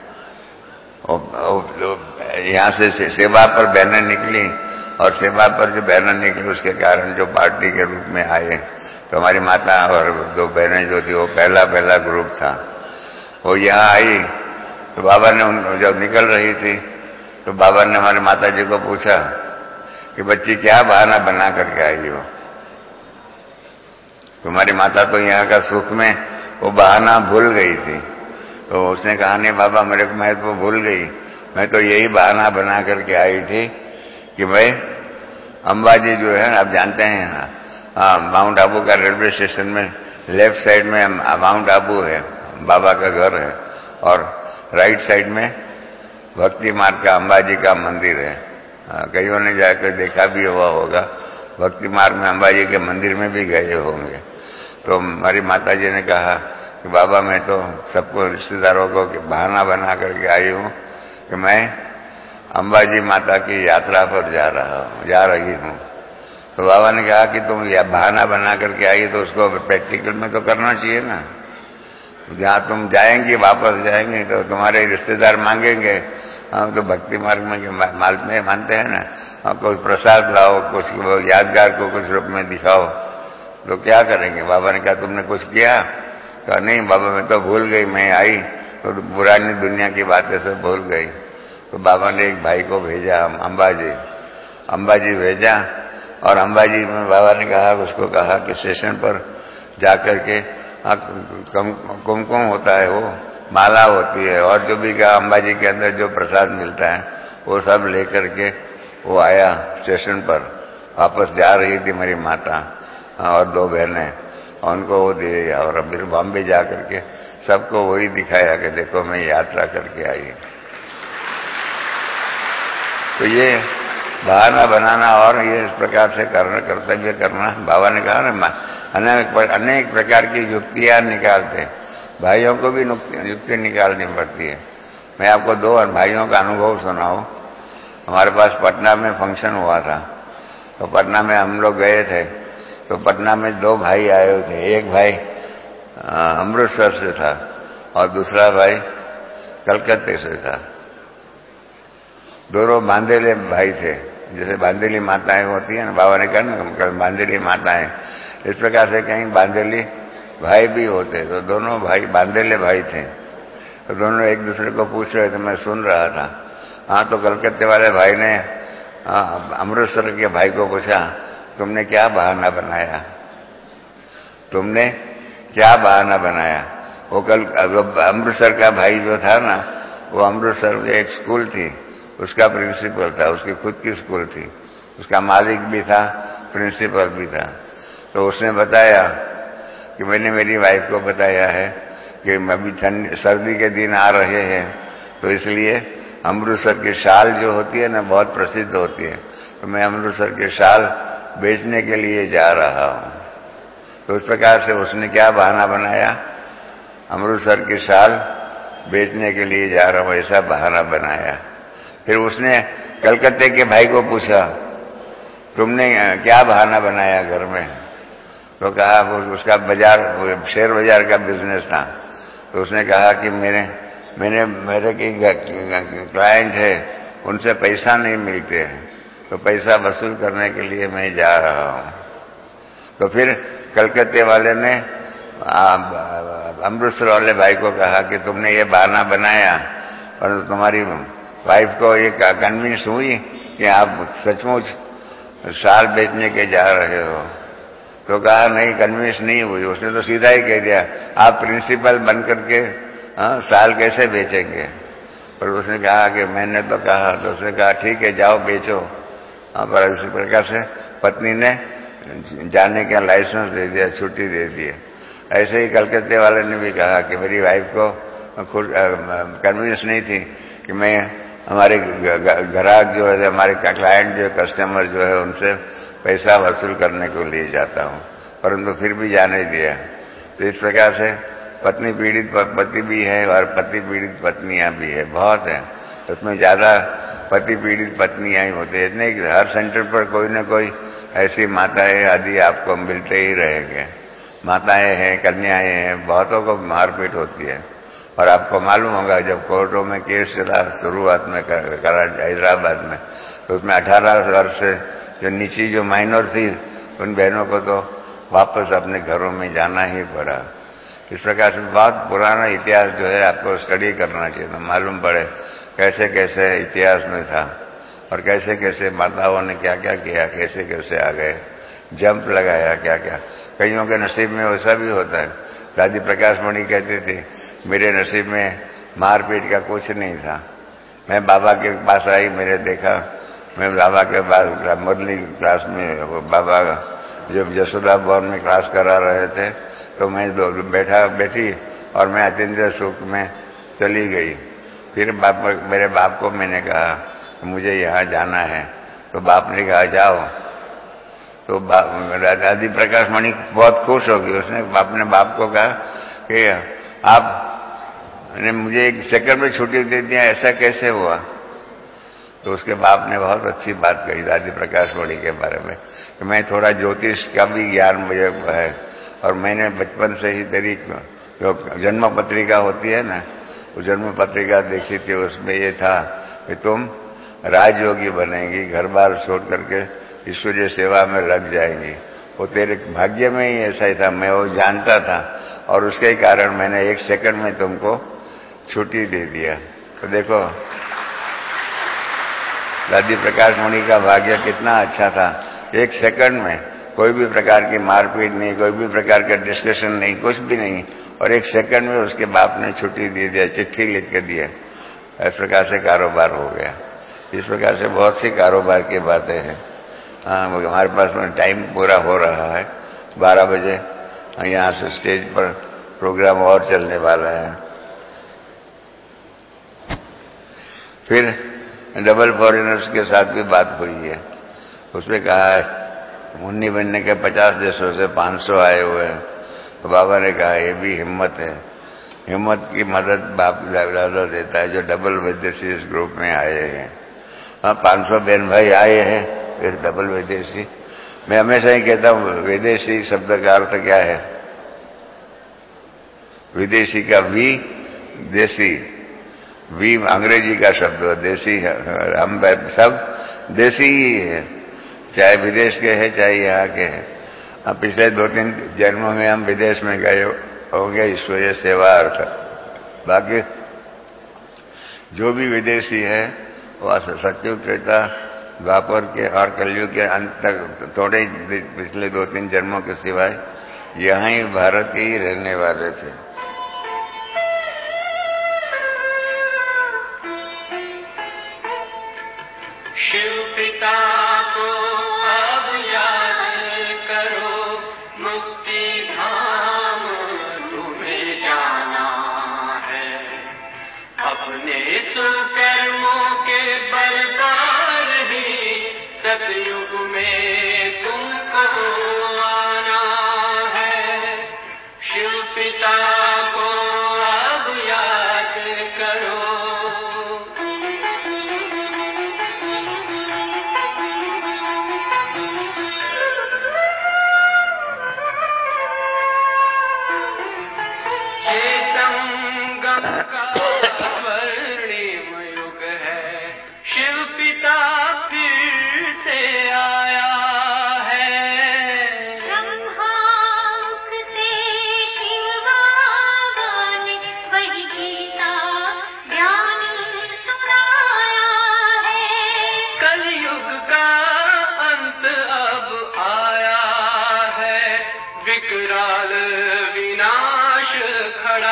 यहाँ से सेवा पर बहनें निकली, और सेवा पर जो बहनें निकली उसके कारण जो पार्टी के रूप में आए, तो हमारी माता और 2 बहनें जो थी वो पहला ग्रुप था। वो यहाँ आई तो बाबा ने जब निकल रही थी तो बाबा ने हमारी माता जी को पूछा कि बच्ची क्या बहाना बना करके आई हो? तुम्हारी माता तो यहाँ का सुख में वो बहाना भूल गई थी। तो उसने कहा नहीं बाबा मैं तो भूल गई, मैं तो यही बहाना बना करके आई थी कि भाई अंबाजी जो है आप जानते हैं माउंट आबू का रेलवे स्टेशन में लेफ्ट साइड में माउंट आबू है, बाबा का घर है, और राइट साइड में भक्ति मार्ग का अंबाजी का मंदिर है। कईयों ने जाकर देखा भी हुआ होगा, भक्ति मार्ग में अंबाजी के मंदिर में भी गए होंगे। तो हमारी माता जी ने कहा कि बाबा मैं तो सबको रिश्तेदारों को बहाना बना करके आई हूं कि मैं अंबाजी माता की यात्रा पर जा रही हूं। तो बाबा ने कहा कि तुम यह बहाना बना करके आई तो उसको प्रैक्टिकल में तो करना चाहिए ना। जहां तुम जाएंगे वापस जाएंगे तो तुम्हारे रिश्तेदार मांगेंगे हम तो भक्ति मार्ग में मानते हैं ना, कुछ प्रसाद लाओ, कुछ यादगार को कुछ रूप में दिखाओ, तो क्या करेंगे। बाबा ने कहा तुमने कुछ किया? कहा नहीं बाबा मैं तो भूल गई, मैं आई तो पुरानी दुनिया की बातें सब भूल गई। तो बाबा ने एक भाई को भेजा अंबाजी भेजा, और अंबाजी में बाबा ने कहा उसको कहा कि स्टेशन पर जाकर के कुमकुम होता है, वो माला होती है, और जो भी कहा अंबाजी के अंदर जो प्रसाद मिलता है वो सब लेकर के वो आया स्टेशन पर। वापस जा रही थी मेरी माता और दो बहनें, उनको वो दे दिया, और फिर बॉम्बे जा करके सबको वही दिखाया कि देखो मैं यात्रा करके आई। तो ये बहाना बनाना और ये इस प्रकार से कर्तव्य करना, बाबा ने कहा ना अनेक प्रकार की युक्तियां निकालते, भाइयों को भी युक्ति निकालनी पड़ती है। मैं आपको दो भाइयों का अनुभव सुनाऊं। हमारे पास पटना में फंक्शन हुआ था, तो पटना में हम लोग गए थे, तो पटना में दो भाई आए हुए थे। एक भाई अमृतसर से था और दूसरा भाई कलकत्ते से था। दोनों बांदेली भाई थे, जैसे बांदेली माताएं होती है ना, बाबा ने कहा ना बांदेली माताएं, इस प्रकार से कहीं बांदेली भाई भी होते। तो दोनों भाई बांदेले भाई थे, तो दोनों एक दूसरे को पूछ रहे थे, मैं सुन रहा था। हाँ, तो कलकत्ते वाले भाई ने अमृतसर के भाई को पूछा तुमने क्या बहाना बनाया, तुमने क्या बहाना बनाया। वो कल अमृतसर का भाई जो था ना, वो अमृतसर में एक स्कूल थी, उसका प्रिंसिपल था, उसकी खुद की स्कूल थी, उसका मालिक भी था, प्रिंसिपल भी था। तो उसने बताया कि मैंने मेरी वाइफ को बताया है कि अभी सर्दी के दिन आ रहे हैं, तो इसलिए अमृतसर की शाल जो होती है ना बहुत प्रसिद्ध होती है, तो मैं अमृतसर की शाल बेचने के लिए जा रहा हूं। तो उस प्रकार से उसने क्या बहाना बनाया, अमृतसर की शाल बेचने के लिए जा रहा हूं ऐसा बहाना बनाया। फिर उसने कलकत्ते के भाई को पूछा तुमने क्या बहाना बनाया घर में, तो कहा उसका शेयर बाजार का बिजनेस था। तो उसने कहा कि मेरे की क्लाइंट है, उनसे पैसा नहीं मिलते हैं, तो पैसा वसूल करने के लिए मैं जा रहा हूं। तो फिर कलकत्ते वाले ने अमृतसर वाले भाई को कहा कि तुमने ये बहाना बनाया, और तुम्हारी वाइफ को ये कन्विंस हुई कि आप सचमुच शाल बेचने के जा रहे हो। तो कहा नहीं, कन्विंस नहीं हुई। उसने तो सीधा ही कह दिया आप प्रिंसिपल बन करके शाल कैसे बेचेंगे। पर उसने कहा कि मैंने तो कहा। तो उसने कहा ठीक है जाओ बेचो। पर इसी प्रकार से पत्नी ने जाने का लाइसेंस दे दिया, छुट्टी दे दी। ऐसे ही कलकत्ते वाले ने भी कहा कि मेरी वाइफ को कन्विंस नहीं थी कि मैं हमारे ग्राहक जो है, हमारे क्लाइंट जो कस्टमर जो है, उनसे पैसा वसूल करने को लिए जाता हूं, परंतु फिर भी जाने दिया। तो इस प्रकार से पत्नी पीड़ित पति भी है और पति पीड़ित पत्नियां भी है, बहुत है। उसमें ज्यादा पति पीड़ित पत्नियां ही होती है। इतने हर सेंटर पर कोई न कोई ऐसी माताएं आदि आपको मिलते ही रहेंगे। माताएं हैं, कन्याएं हैं, बहुतों को मारपीट होती है। और आपको मालूम होगा जब कोर्टों में केस चला शुरुआत में हैदराबाद में, तो उसमें 18 वर्ष से जो नीची जो माइनर थी उन बहनों को तो वापस अपने घरों में जाना ही पड़ा। इस प्रकार से बहुत पुराना इतिहास जो है आपको स्टडी करना चाहिए, तो मालूम पड़े कैसे कैसे इतिहास में था और कैसे कैसे माताओं ने क्या क्या किया, कैसे कैसे आ गए, जंप लगाया क्या क्या। कईयों के नसीब में वैसा भी होता है। दादी प्रकाश मणि कहती थी मेरे नसीब में मारपीट का कुछ नहीं था। मैं बाबा के पास आई, मैंने देखा, मैं बाबा के पास मुरली क्लास में वो बाबा जब यशोदा भवन में क्लास करा रहे थे तो मैं बैठी और मैं अत्यंत सुख में चली गई। फिर मेरे बाप को मैंने कहा मुझे यहाँ जाना है, तो बाप ने कहा जाओ। तो दादी प्रकाश मणि बहुत खुश हो गई। उसने अपने बाप को कहा कि आपने मुझे 1 सेकंड में छुट्टी दे दिया, ऐसा कैसे हुआ? तो उसके बाप ने बहुत अच्छी बात कही दादी प्रकाश मणि के बारे में कि मैं थोड़ा ज्योतिष का भी ज्ञान मुझे है, और मैंने बचपन से ही तेरी जो जन्म पत्रिका होती है ना, वो जन्म पत्रिका देखी थी, उसमें ये था कि तुम राजयोगी बनेंगी, घर बार छोड़ करके ईश्वरीय सेवा में लग जाएंगी। वो तेरे भाग्य में ही ऐसा ही था, मैं वो जानता था, और उसके कारण मैंने 1 सेकंड में तुमको छुट्टी दे दिया। तो देखो दादी प्रकाश मणि का भाग्य कितना अच्छा था। 1 सेकंड में कोई भी प्रकार की मारपीट नहीं, कोई भी प्रकार का डिस्कशन नहीं, कुछ भी नहीं, और 1 सेकंड में उसके बाप ने छुट्टी दे दिया, चिट्ठी लिख के दिया। इस प्रकार से कारोबार हो गया। इस प्रकार से बहुत सी कारोबार की बातें हैं। हमारे पास में टाइम पूरा हो रहा है, 12 बजे यहाँ से स्टेज पर प्रोग्राम और चलने वाला है। फिर डबल फॉरेनर्स के साथ भी बात हुई है। उसमें कहा है मुन्नी बनने के 50 देशों से 500 आए हुए हैं। तो बाबा ने कहा ये भी हिम्मत है, हिम्मत की मदद बाप दादा देता है जो डबल विदेशी इस ग्रुप में आए हैं। 500 बहन भाई आए हैं, फिर डबल विदेशी। मैं हमेशा ही कहता हूँ विदेशी शब्द का अर्थ क्या है? विदेशी का वी देसी, वी अंग्रेजी का शब्द है, देसी है। हम सब देसी ही है, चाहे विदेश के हैं चाहे यहाँ के हैं। अब पिछले 2-3 जन्मों में हम विदेश में गए होंगे ईश्वरीय सेवा अर्थ। बाकी जो भी विदेशी है वो सतयुग त्रेता द्वापर के और कलयुग के अंत तक थोड़े पिछले 2-3 जन्मों के सिवाय यहाँ ही भारत के ही रहने वाले थे। शिव पिता को अब याद करो, मुक्ति धाम तुम्हें जाना है। अपने सुकर्मों के बल पर ही सतयुग में तुमको आना है। शिव पिता को अब याद करो। स्वर्णिम युग है, शिव पिता फिर से आया है। ब्रह्मांक से शिव बाबा ने वही गीता ज्ञान सुनाया है। कलयुग का अंत अब आया है, विकराल विनाश खड़ा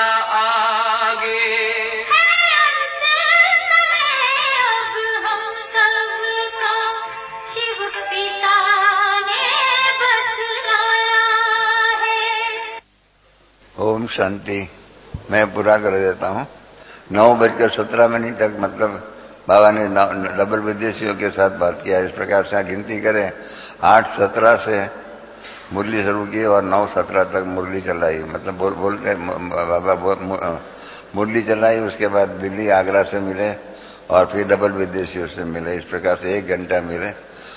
ओम शांति। मैं पूरा कर देता हूँ। 9:17 तक मतलब बाबा ने डबल विदेशियों के साथ बात किया। इस प्रकार से गिनती करें 8:17 से मुरली शुरू की और 9:17 तक मुरली चलाई। मतलब बोलते बाबा मुरली चलाई, उसके बाद दिल्ली आगरा से मिले और फिर डबल विदेशियों से मिले। इस प्रकार से 1 घंटा मिले।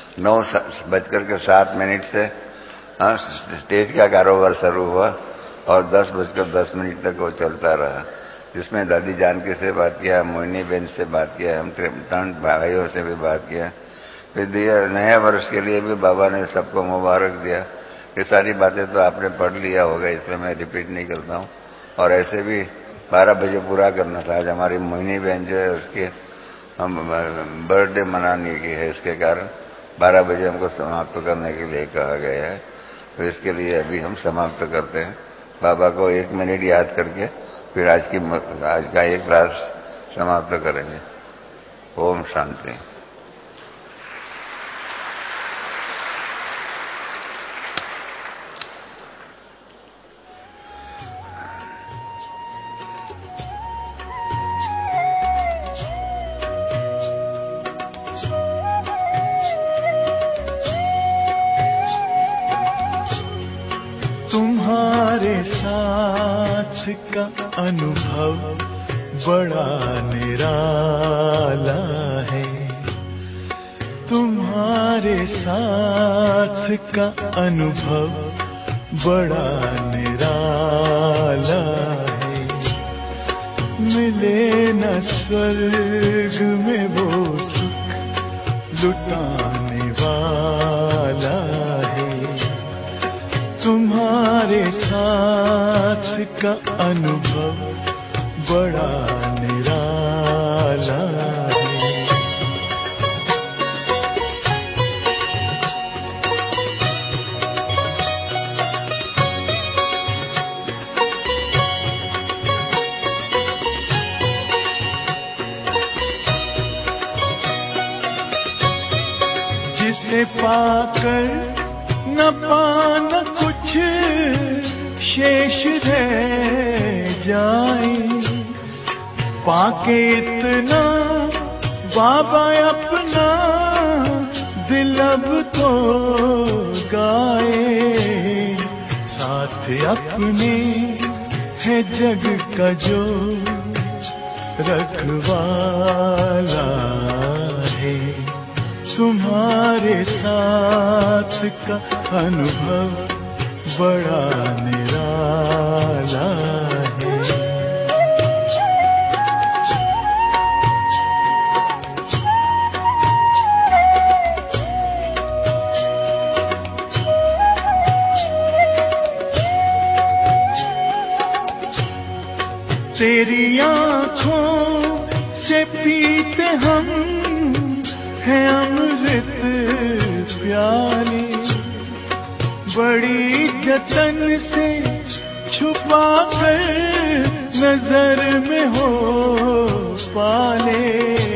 9:07 से स्टेज का कारोबार शुरू हुआ और 10:10 तक वो चलता रहा, जिसमें दादी जानकी से बात किया, मोहिनी बहन से बात किया, हम 3 भाइयों से भी बात किया। फिर नए वर्ष के लिए भी बाबा ने सबको मुबारक दिया। ये सारी बातें तो आपने पढ़ लिया होगा, इसलिए मैं रिपीट नहीं करता हूँ। और ऐसे भी 12 बजे पूरा करना था। आज हमारी मोहिनी बहन जो है उसके हम बर्थडे मनाने की है, इसके कारण 12 बजे हमको समाप्त करने के लिए कहा गया है। तो इसके लिए अभी हम समाप्त करते हैं। बाबा को 1 मिनट याद करके फिर आज का एक क्लास समाप्त करेंगे। ओम शांति। का अनुभव बड़ा निराला है। तुम्हारे साथ का अनुभव बड़ा निराला है। मिले न स्वर्ग में वो सुख लुटाने वाला है। तुम्हारे साथ का अनुभव बड़ा निराला है। जिसे पाकर न पाना कुछ शेष रह जाए, पाके इतना बाबा अपना दिल अब तो गाए। साथ अपने है जग का जो रखवाला है। तुम्हारे साथ का अनुभव बड़ा निराला है। तेरी आँखों से पीते हम हैं अमृत प्याले। बड़ी जतन से छुपा कर नजर में हो पाले।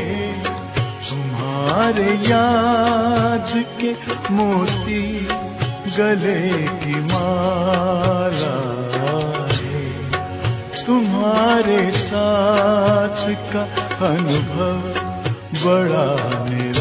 तुम्हारे याद के मोती गले की माला है। तुम्हारे साथ का अनुभव बड़ा